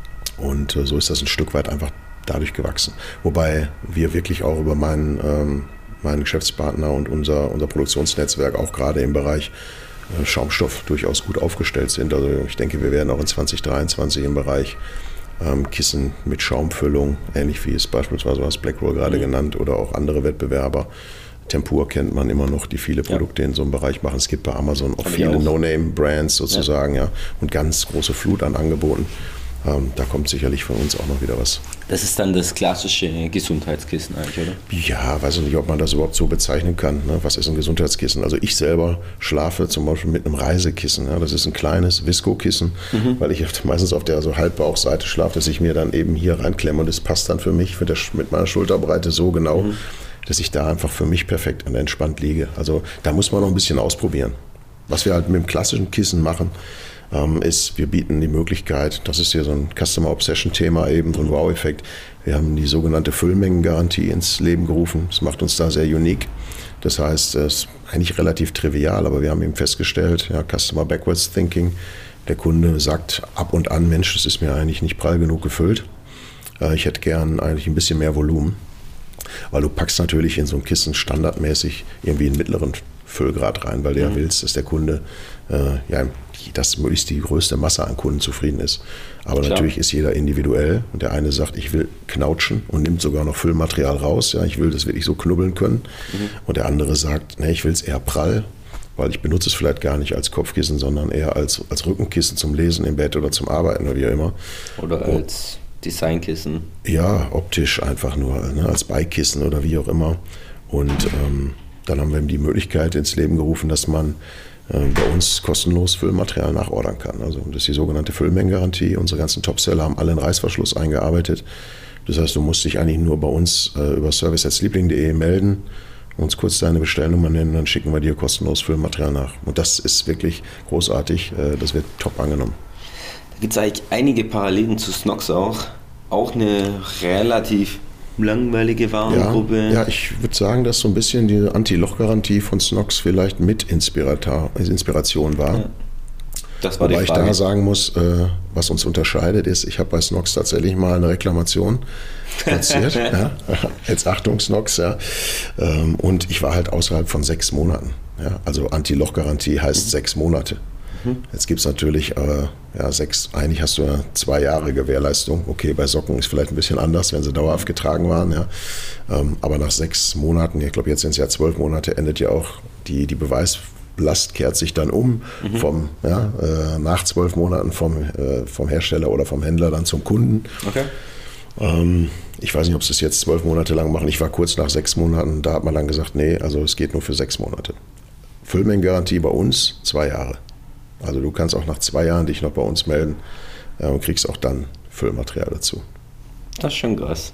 Und äh, so ist das ein Stück weit einfach dadurch gewachsen. Wobei wir wirklich auch über meinen, ähm, meinen Geschäftspartner und unser, unser Produktionsnetzwerk auch gerade im Bereich äh, Schaumstoff durchaus gut aufgestellt sind. Also ich denke, wir werden auch in zwanzig dreiundzwanzig im Bereich ähm, Kissen mit Schaumfüllung, ähnlich wie es beispielsweise was Blackroll gerade mhm. genannt oder auch andere Wettbewerber. Tempur kennt man immer noch, die viele Produkte ja. in so einem Bereich machen. Es gibt bei Amazon auch Hab viele No-Name-Brands sozusagen, ja. ja, und ganz große Flut an Angeboten. Ähm, da kommt sicherlich von uns auch noch wieder was. Das ist dann das klassische Gesundheitskissen eigentlich, oder? Ja, weiß ich nicht, ob man das überhaupt so bezeichnen kann. Ne? Was ist ein Gesundheitskissen? Also ich selber schlafe zum Beispiel mit einem Reisekissen. Ja? Das ist ein kleines Visco-Kissen, mhm. weil ich meistens auf der so Halbbauchseite schlafe, dass ich mir dann eben hier reinklemme. Und das passt dann für mich für der, mit meiner Schulterbreite so genau, mhm. dass ich da einfach für mich perfekt und entspannt liege. Also da muss man noch ein bisschen ausprobieren. Was wir halt mit dem klassischen Kissen machen, ähm, ist, wir bieten die Möglichkeit, das ist hier so ein Customer Obsession Thema eben, so ein Wow-Effekt. Wir haben die sogenannte Füllmengengarantie ins Leben gerufen. Das macht uns da sehr unique. Das heißt, es ist eigentlich relativ trivial, aber wir haben eben festgestellt, ja, Customer Backwards Thinking, der Kunde sagt ab und an, Mensch, das ist mir eigentlich nicht prall genug gefüllt. Äh, ich hätte gern eigentlich ein bisschen mehr Volumen. Weil du packst natürlich in so ein Kissen standardmäßig irgendwie einen mittleren Füllgrad rein, weil du ja mhm. willst, dass der Kunde, äh, ja, dass möglichst die größte Masse an Kunden zufrieden ist. Aber Klar. natürlich ist jeder individuell und der eine sagt, ich will knautschen und nimmt sogar noch Füllmaterial raus, ja, ich will das wirklich so knubbeln können. Mhm. Und der andere sagt, nee, ich will es eher prall, weil ich benutze es vielleicht gar nicht als Kopfkissen, sondern eher als, als Rückenkissen zum Lesen im Bett oder zum Arbeiten oder wie auch immer. Oder als Designkissen. Ja, optisch einfach nur, ne, als Beikissen oder wie auch immer. Und ähm, dann haben wir ihm die Möglichkeit ins Leben gerufen, dass man äh, bei uns kostenlos Füllmaterial nachordern kann. Also das ist die sogenannte Füllmengengarantie. Unsere ganzen Topseller haben alle einen Reißverschluss eingearbeitet. Das heißt, du musst dich eigentlich nur bei uns äh, über service at sleepling punkt de melden, uns kurz deine Bestellnummer nennen, dann schicken wir dir kostenlos Füllmaterial nach. Und das ist wirklich großartig. Äh, das wird top angenommen. Gibt es eigentlich einige Parallelen zu Snox auch? Auch eine relativ langweilige Warengruppe. Ja, ja, ich würde sagen, dass so ein bisschen die Anti-Loch-Garantie von Snox vielleicht mit Inspiration war. Ja, das war Wobei die Frage. ich da sagen muss, äh, was uns unterscheidet, ist, ich habe bei Snox tatsächlich mal eine Reklamation platziert. ja, jetzt Achtung, Snox. Ja, ähm, und ich war halt außerhalb von sechs Monaten. Ja, also Anti-Loch-Garantie heißt mhm. sechs Monate. Jetzt gibt es natürlich, äh, ja, sechs, eigentlich hast du ja zwei Jahre Gewährleistung. Okay, bei Socken ist vielleicht ein bisschen anders, wenn sie dauerhaft getragen waren. Ja. Ähm, aber nach sechs Monaten, ich glaube jetzt sind es ja zwölf Monate, endet ja auch die, die Beweislast, kehrt sich dann um, mhm. vom, ja, äh, nach zwölf Monaten vom, äh, vom Hersteller oder vom Händler dann zum Kunden. Okay. Ähm, ich weiß nicht, ob sie es jetzt zwölf Monate lang machen. Ich war kurz nach sechs Monaten, da hat man dann gesagt, nee, also es geht nur für sechs Monate. Füllmengengarantie bei uns, zwei Jahre. Also du kannst auch nach zwei Jahren dich noch bei uns melden äh, und kriegst auch dann Füllmaterial dazu. Das ist schon krass.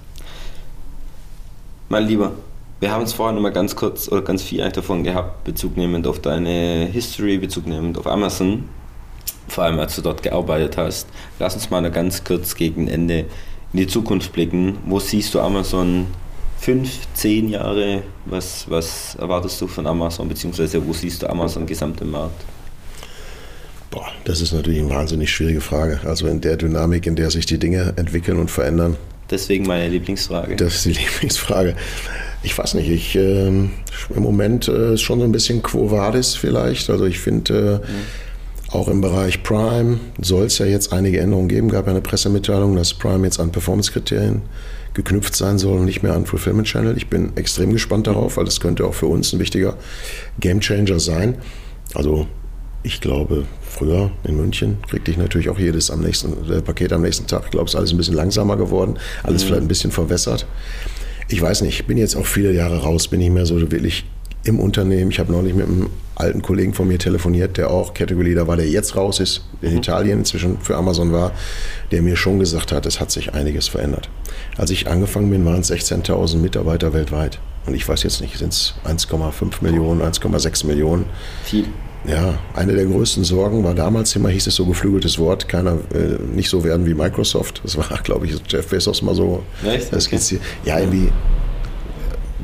Mein Lieber, wir haben es vorhin noch mal ganz kurz oder ganz viel davon gehabt, bezugnehmend auf deine History, bezugnehmend auf Amazon, vor allem als du dort gearbeitet hast. Lass uns mal noch ganz kurz gegen Ende in die Zukunft blicken. Wo siehst du Amazon fünf, zehn Jahre? Was, was erwartest du von Amazon, beziehungsweise wo siehst du Amazon gesamt im Markt? Boah, das ist natürlich eine wahnsinnig schwierige Frage. Also in der Dynamik, in der sich die Dinge entwickeln und verändern. Deswegen meine Lieblingsfrage. Das ist die Lieblingsfrage. Ich weiß nicht, ich äh, im Moment äh, ist schon so ein bisschen Quo Vadis vielleicht. Also ich finde, äh, mhm. auch im Bereich Prime soll es ja jetzt einige Änderungen geben. Gab ja eine Pressemitteilung, dass Prime jetzt an Performance-Kriterien geknüpft sein soll und nicht mehr an Fulfillment Channel. Ich bin extrem gespannt darauf, weil das könnte auch für uns ein wichtiger Gamechanger sein. Also ich glaube, früher in München kriegte ich natürlich auch jedes am nächsten, äh, Paket am nächsten Tag. Ich glaube, es ist alles ein bisschen langsamer geworden, alles mhm. vielleicht ein bisschen verwässert. Ich weiß nicht, ich bin jetzt auch viele Jahre raus, bin nicht mehr so wirklich im Unternehmen. Ich habe neulich mit einem alten Kollegen von mir telefoniert, der auch Category Leader war, der jetzt raus ist, in mhm. Italien inzwischen für Amazon war, der mir schon gesagt hat, es hat sich einiges verändert. Als ich angefangen bin, waren es sechzehntausend Mitarbeiter weltweit. Und ich weiß jetzt nicht, sind es eins Komma fünf Millionen, eins Komma sechs Millionen. Viel. Ja, eine der größten Sorgen war damals immer, hieß es so geflügeltes Wort, keiner äh, nicht so werden wie Microsoft. Das war, glaube ich, Jeff Bezos mal so. Echt? Das okay. Ja, irgendwie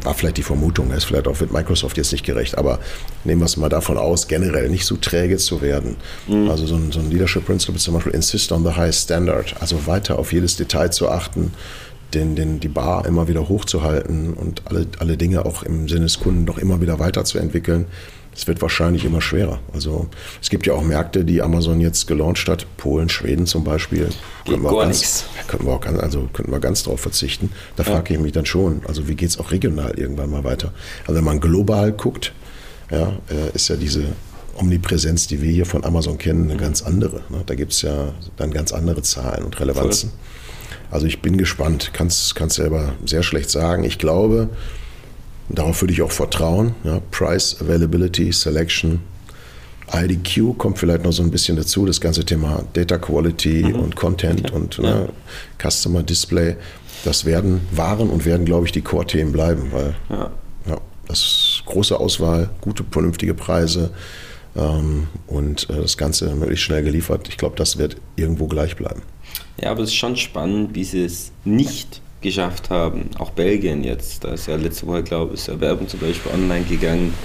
war vielleicht die Vermutung, ist vielleicht auch mit Microsoft jetzt nicht gerecht, aber nehmen wir es mal davon aus, generell nicht so träge zu werden. Mhm. Also so ein, so ein Leadership Principle ist zum Beispiel insist on the high standard, also weiter auf jedes Detail zu achten, den, den, die Bar immer wieder hochzuhalten und alle, alle Dinge auch im Sinne des Kunden noch immer wieder weiterzuentwickeln. Es wird wahrscheinlich immer schwerer. Also es gibt ja auch Märkte, die Amazon jetzt gelauncht hat, Polen, Schweden zum Beispiel. Können wir, auch ganz, können, wir auch ganz, also könnten wir ganz drauf verzichten. Da ja. frage ich mich dann schon, also wie geht es auch regional irgendwann mal weiter? Also wenn man global guckt, ja, ist ja diese Omnipräsenz, die wir hier von Amazon kennen, eine ganz andere. Ne? Da gibt es ja dann ganz andere Zahlen und Relevanzen. Voll. Also ich bin gespannt, kann es selber sehr schlecht sagen. Ich glaube, darauf würde ich auch vertrauen. Ja, Price, Availability, Selection, I D Q kommt vielleicht noch so ein bisschen dazu. Das ganze Thema Data Quality mhm. und Content okay. und ja. ne, Customer Display. Das werden, waren und werden, glaube ich, die Core-Themen bleiben. Weil ja. Ja, das ist große Auswahl, gute, vernünftige Preise ähm, und äh, das Ganze möglichst schnell geliefert. Ich glaube, das wird irgendwo gleich bleiben. Ja, aber es ist schon spannend, wie sie es nicht geschafft haben, auch Belgien jetzt, da ist ja letzte Woche, glaube ich, ist ja Werbung zum Beispiel online gegangen,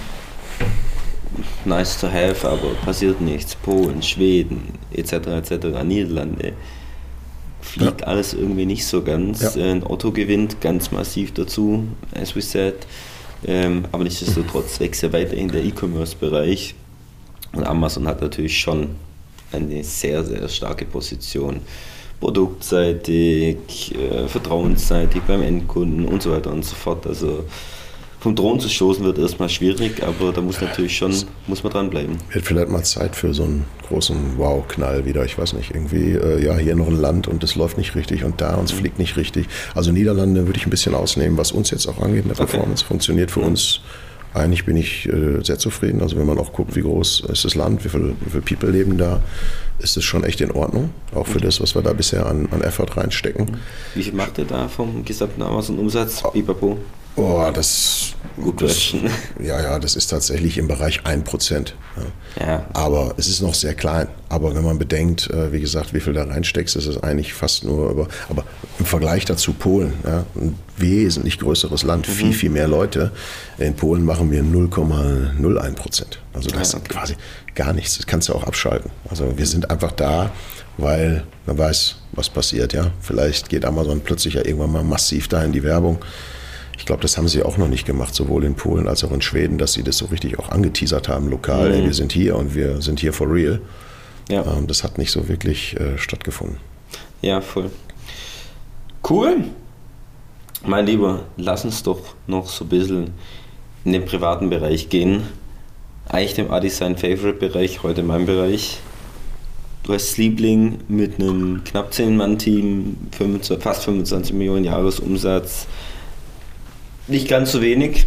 nice to have, aber passiert nichts, Polen, Schweden, et cetera et cetera, Niederlande, fliegt ja. alles irgendwie nicht so ganz, ja. äh, Otto gewinnt ganz massiv dazu, as we said, ähm, aber nichtsdestotrotz wächst ja weiterhin der E-Commerce-Bereich und Amazon hat natürlich schon eine sehr, sehr starke Position, produktseitig, äh, vertrauensseitig beim Endkunden und so weiter und so fort. Also vom Thron zu stoßen wird erstmal schwierig, aber da muss natürlich schon, muss man dranbleiben. Wird vielleicht mal Zeit für so einen großen Wow-Knall wieder. Ich weiß nicht, irgendwie, äh, ja, hier noch ein Land und es läuft nicht richtig und da und es mhm. fliegt nicht richtig. Also Niederlande würde ich ein bisschen ausnehmen, was uns jetzt auch angeht in der Performance. Okay. Funktioniert für mhm. uns. Eigentlich bin ich äh, sehr zufrieden. Also wenn man auch guckt, wie groß ist das Land, wie viele wie viel People leben da, ist es schon echt in Ordnung. Auch für das, was wir da bisher an, an Effort reinstecken. Wie viel macht ihr da vom gesamten Amazon-Umsatz? Bipapo? Oh, das, Gut das, ja, ja, das ist tatsächlich im Bereich ein Prozent. Ja. Ja. Aber es ist noch sehr klein. Aber wenn man bedenkt, wie gesagt, wie viel da reinsteckst, ist es eigentlich fast nur über. Aber im Vergleich dazu Polen, ja, ein wesentlich größeres Land, mhm. viel, viel mehr Leute. In Polen machen wir null Komma null eins Prozent. Also das ja, okay. ist quasi gar nichts. Das kannst du auch abschalten. Also wir sind einfach da, weil man weiß, was passiert. Ja, vielleicht geht Amazon plötzlich ja irgendwann mal massiv da in die Werbung. Ich glaube, das haben sie auch noch nicht gemacht, sowohl in Polen als auch in Schweden, dass sie das so richtig auch angeteasert haben, lokal, mhm. ey, wir sind hier und wir sind hier for real. Ja. Ähm, das hat nicht so wirklich äh, stattgefunden. Ja, voll. Cool. Mein Lieber, lass uns doch noch so ein bisschen in den privaten Bereich gehen. Eigentlich dem Adi sein Favorite-Bereich, heute mein Bereich. Du hast Sleepling mit einem knapp zehn Mann Team, fast fünfundzwanzig Millionen Jahresumsatz. Nicht ganz so wenig.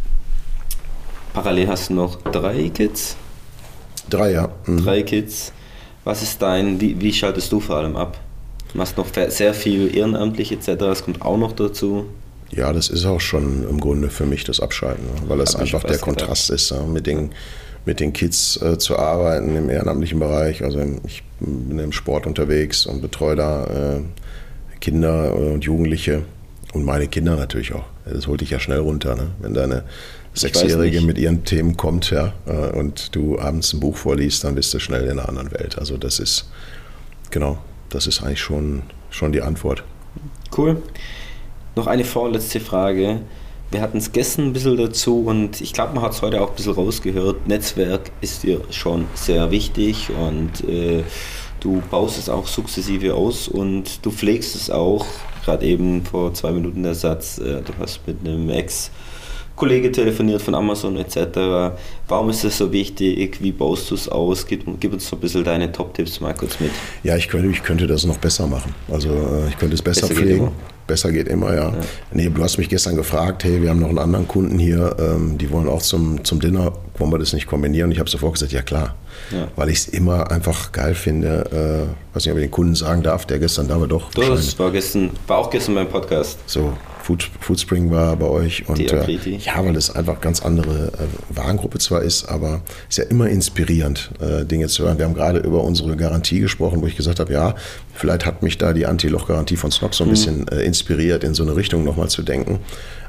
Parallel hast du noch drei Kids. Drei, ja. Mhm. Drei Kids. Was ist dein, wie, wie schaltest du vor allem ab? Du machst noch sehr viel ehrenamtlich et cetera. Das kommt auch noch dazu. Ja, das ist auch schon im Grunde für mich das Abschalten, weil das einfach der Kontrast ist, ja, mit den, mit den Kids äh, zu arbeiten im ehrenamtlichen Bereich. Also ich bin im Sport unterwegs und betreue da äh, Kinder und Jugendliche. Und meine Kinder natürlich auch. Das holt dich ja schnell runter, ne? Wenn deine Sechsjährige mit ihren Themen kommt, ja, und du abends ein Buch vorliest, dann bist du schnell in einer anderen Welt. Also das ist, genau, das ist eigentlich schon, schon die Antwort. Cool. Noch eine vorletzte Frage. Wir hatten es gestern ein bisschen dazu und ich glaube, man hat es heute auch ein bisschen rausgehört. Netzwerk ist dir schon sehr wichtig und äh, du baust es auch sukzessive aus und du pflegst es auch. Gerade eben vor zwei Minuten der Satz, äh, du hast mit einem Ex-Kollege telefoniert von Amazon et cetera. Warum ist das so wichtig? Wie baust du es aus? Gib, gib uns so ein bisschen deine Top-Tipps mal kurz mit. Ja, ich könnte, ich könnte das noch besser machen. Also ich könnte es besser, besser pflegen. Besser geht immer, ja. ja. Nee, du hast mich gestern gefragt, hey, wir haben noch einen anderen Kunden hier, ähm, die wollen auch zum, zum Dinner, wollen wir das nicht kombinieren? Und ich habe sofort gesagt, ja klar. Ja. Weil ich es immer einfach geil finde, äh, weiß nicht, ob ich den Kunden sagen darf, der gestern da war, doch. Doch, das war, gestern, war auch gestern beim Podcast. So, Food, Foodspring war bei euch. Und äh, ja, weil das einfach ganz andere äh, Warengruppe zwar ist, aber ist ja immer inspirierend, äh, Dinge zu hören. Wir haben gerade über unsere Garantie gesprochen, wo ich gesagt habe, ja, vielleicht hat mich da die Anti-Loch-Garantie von Snox so ein mhm. bisschen äh, inspiriert, in so eine Richtung nochmal zu denken.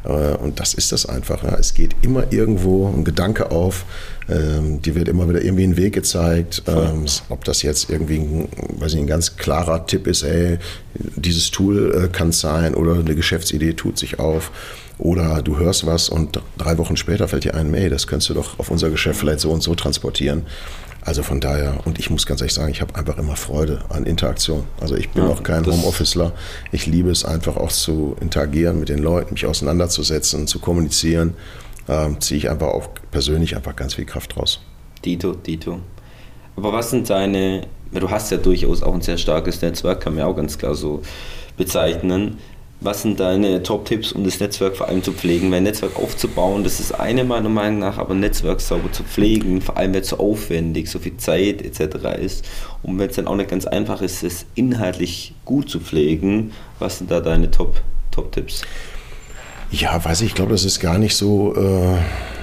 Und das ist das einfach. Ja. Es geht immer irgendwo ein Gedanke auf, ähm, dir wird immer wieder irgendwie ein Weg gezeigt. Ähm, ob das jetzt irgendwie ein, weiß nicht, ein ganz klarer Tipp ist, ey, dieses Tool äh, kann es sein oder eine Geschäftsidee tut sich auf. Oder du hörst was und drei Wochen später fällt dir ein, ey, das könntest du doch auf unser Geschäft vielleicht so und so transportieren. Also von daher, und ich muss ganz ehrlich sagen, ich habe einfach immer Freude an Interaktion. Also ich bin ja, auch kein Homeofficer. Ich liebe es einfach auch zu interagieren mit den Leuten, mich auseinanderzusetzen, zu kommunizieren. Ähm, ziehe ich einfach auch persönlich einfach ganz viel Kraft raus. Dito, Dito. Aber was sind deine, du hast ja durchaus auch ein sehr starkes Netzwerk, kann man ja auch ganz klar so bezeichnen. Was sind deine Top-Tipps, um das Netzwerk vor allem zu pflegen? Weil ein Netzwerk aufzubauen, das ist eine meiner Meinung nach, aber ein Netzwerk sauber zu pflegen, vor allem wenn es so aufwendig, so viel Zeit et cetera ist und wenn es dann auch nicht ganz einfach ist, es inhaltlich gut zu pflegen, was sind da deine Top, Top-Tipps? Ja, weiß ich, ich glaube, das ist gar nicht so, äh,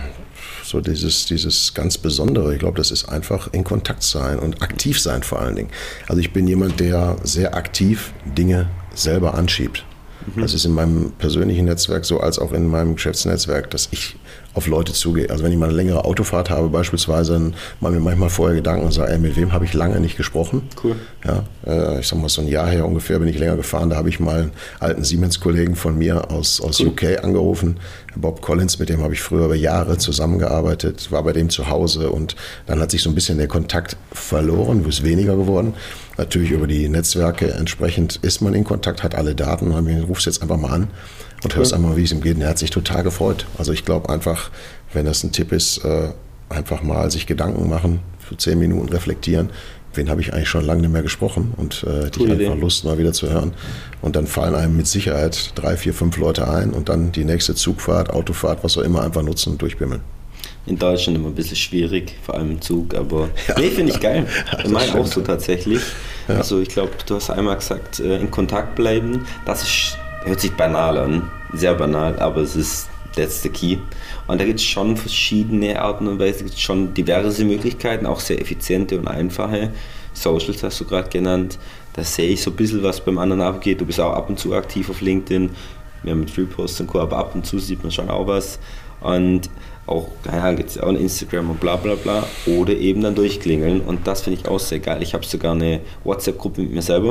so dieses, dieses ganz Besondere. Ich glaube, das ist einfach in Kontakt sein und aktiv sein vor allen Dingen. Also ich bin jemand, der sehr aktiv Dinge selber anschiebt. Das ist in meinem persönlichen Netzwerk so, als auch in meinem Geschäftsnetzwerk, dass ich auf Leute zugehe. Also wenn ich mal eine längere Autofahrt habe beispielsweise, dann mache ich mir manchmal vorher Gedanken und sage, ey, mit wem habe ich lange nicht gesprochen? Cool. Ja, äh, ich sag mal, so ein Jahr her ungefähr bin ich länger gefahren, da habe ich mal einen alten Siemens-Kollegen von mir aus, aus cool. U K angerufen, Bob Collins, mit dem habe ich früher über Jahre zusammengearbeitet, war bei dem zu Hause und dann hat sich so ein bisschen der Kontakt verloren, ist weniger geworden. Natürlich über die Netzwerke entsprechend ist man in Kontakt, hat alle Daten und ich rufe es jetzt einfach mal an und hörst einmal, wie es ihm geht. Und er hat sich total gefreut. Also ich glaube einfach, wenn das ein Tipp ist, äh, einfach mal sich Gedanken machen, für zehn Minuten reflektieren. Wen habe ich eigentlich schon lange nicht mehr gesprochen und äh, hätte ich einfach Lust, mal wieder zu hören. Und dann fallen einem mit Sicherheit drei, vier, fünf Leute ein und dann die nächste Zugfahrt, Autofahrt, was auch immer, einfach nutzen und durchbimmeln. In Deutschland immer ein bisschen schwierig, vor allem im Zug, aber ja. Nee, finde ich geil. Ich meine auch so tatsächlich. Ja. Also ich glaube, du hast einmal gesagt, in Kontakt bleiben, das ist, hört sich banal an, sehr banal, aber es ist, that's the key. Und da gibt es schon verschiedene Arten und Weisen, gibt es schon diverse Möglichkeiten, auch sehr effiziente und einfache. Socials hast du gerade genannt, da sehe ich so ein bisschen, was beim anderen abgeht. Du bist auch ab und zu aktiv auf LinkedIn, wir haben mit Reposts und Co., aber ab und zu sieht man schon auch was. Und auch, ja, gibt es auch ein Instagram und bla bla bla. Oder eben dann durchklingeln. Und das finde ich auch sehr geil. Ich habe sogar eine WhatsApp-Gruppe mit mir selber,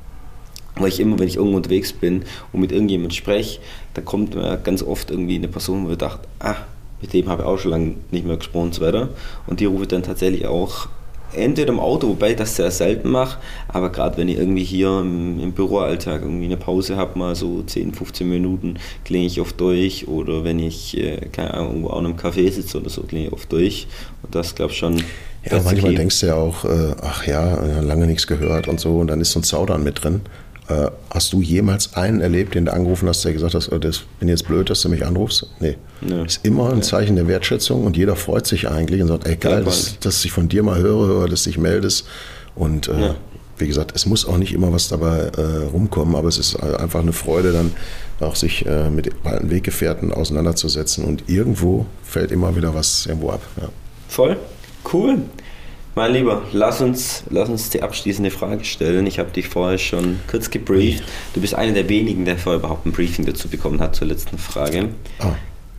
wo ich immer, wenn ich irgendwo unterwegs bin und mit irgendjemandem spreche, da kommt mir ganz oft irgendwie eine Person, wo ich dachte, ah, mit dem habe ich auch schon lange nicht mehr gesprochen und so weiter. Und die rufe ich dann tatsächlich auch entweder im Auto, wobei ich das sehr selten mache, aber gerade wenn ich irgendwie hier im, im Büroalltag irgendwie eine Pause habe, mal so zehn, fünfzehn Minuten, klinge ich oft durch, oder wenn ich, äh, keine Ahnung, irgendwo auch in einem Café sitze oder so, klinge ich oft durch, und das glaube ich schon. Ja, manchmal denkst du ja auch, äh, ach ja, lange nichts gehört und so, und dann ist so ein Zaudern mit drin. Äh, hast du jemals einen erlebt, den du angerufen hast, der gesagt hat, oh, das bin jetzt blöd, dass du mich anrufst? Nee. nee. Ist immer ein Zeichen der Wertschätzung und jeder freut sich eigentlich und sagt, ey geil, dass, dass ich von dir mal höre oder dass du dich meldest. Und äh, ja. wie gesagt, es muss auch nicht immer was dabei äh, rumkommen, aber es ist einfach eine Freude, dann auch sich äh, mit alten Weggefährten auseinanderzusetzen und irgendwo fällt immer wieder was irgendwo ab. Ja. Voll, cool. Mein Lieber, lass uns, lass uns die abschließende Frage stellen. Ich habe dich vorher schon kurz gebrieft. Du bist einer der wenigen, der vorher überhaupt ein Briefing dazu bekommen hat zur letzten Frage. Ah.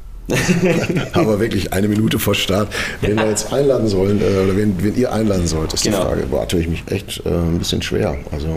Aber wirklich eine Minute vor Start. Wen wir jetzt einladen sollen, äh, oder wen, wen ihr einladen sollt, ist genau. die Frage. Boah, tue ich mich echt äh, ein bisschen schwer. Also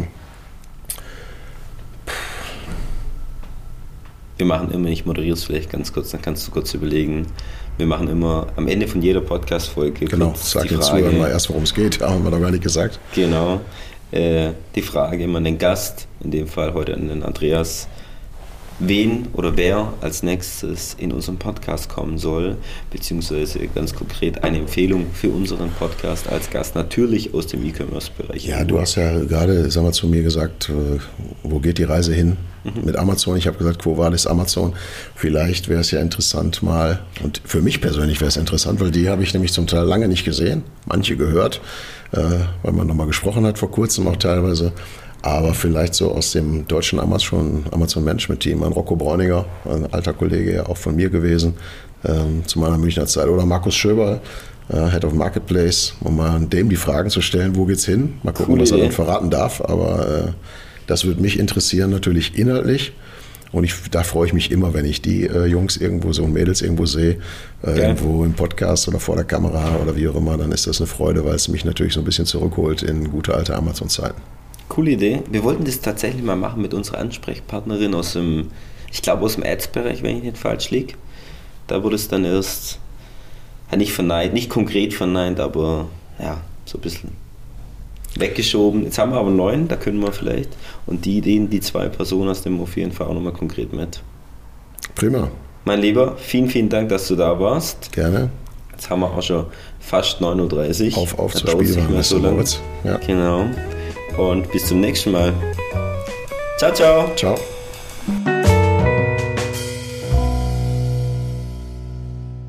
wir machen immer, ich moderiere es vielleicht ganz kurz, dann kannst du kurz überlegen. Wir machen immer am Ende von jeder Podcast-Folge genau, sag den Zuhörern mal erst, worum es geht, haben wir noch gar nicht gesagt. Genau, äh, die Frage immer an den Gast, in dem Fall heute an den Andreas, wen oder wer als nächstes in unseren Podcast kommen soll, beziehungsweise ganz konkret eine Empfehlung für unseren Podcast als Gast, natürlich aus dem E-Commerce-Bereich. Ja, du hast ja gerade, sag mal, zu mir gesagt, wo geht die Reise hin mhm. mit Amazon? Ich habe gesagt, Quo Vadis Amazon. Vielleicht wäre es ja interessant mal, und für mich persönlich wäre es interessant, weil die habe ich nämlich zum Teil lange nicht gesehen, manche gehört, weil man nochmal gesprochen hat vor kurzem auch teilweise. Aber vielleicht so aus dem deutschen Amazon, Amazon Management Team, ein Rocco Bräuninger, ein alter Kollege, ja auch von mir gewesen, ähm, zu meiner Münchner Zeit. Oder Markus Schöberl, äh, Head of Marketplace, um mal dem die Fragen zu stellen, wo geht's hin? Mal gucken, cool, was er dann verraten darf. Aber äh, das würde mich interessieren, natürlich inhaltlich. Und ich, da freue ich mich immer, wenn ich die äh, Jungs irgendwo so und Mädels irgendwo sehe, äh, irgendwo im Podcast oder vor der Kamera oder wie auch immer, dann ist das eine Freude, weil es mich natürlich so ein bisschen zurückholt in gute alte Amazon-Zeiten. Coole Idee. Wir wollten das tatsächlich mal machen mit unserer Ansprechpartnerin aus dem, ich glaube aus dem Ads-Bereich, wenn ich nicht falsch liege. Da wurde es dann erst, ja, nicht verneint, nicht konkret verneint, aber ja, so ein bisschen weggeschoben. Jetzt haben wir aber neun, da können wir vielleicht. Und die Ideen, die zwei Personen aus dem auf jeden Fall auch nochmal konkret mit. Prima. Mein Lieber, vielen, vielen Dank, dass du da warst. Gerne. Jetzt haben wir auch schon fast neun Uhr dreißig. Auf, auf zur Spielbahn. So lang. Ja. Genau. Und bis zum nächsten Mal. Ciao, ciao. Ciao.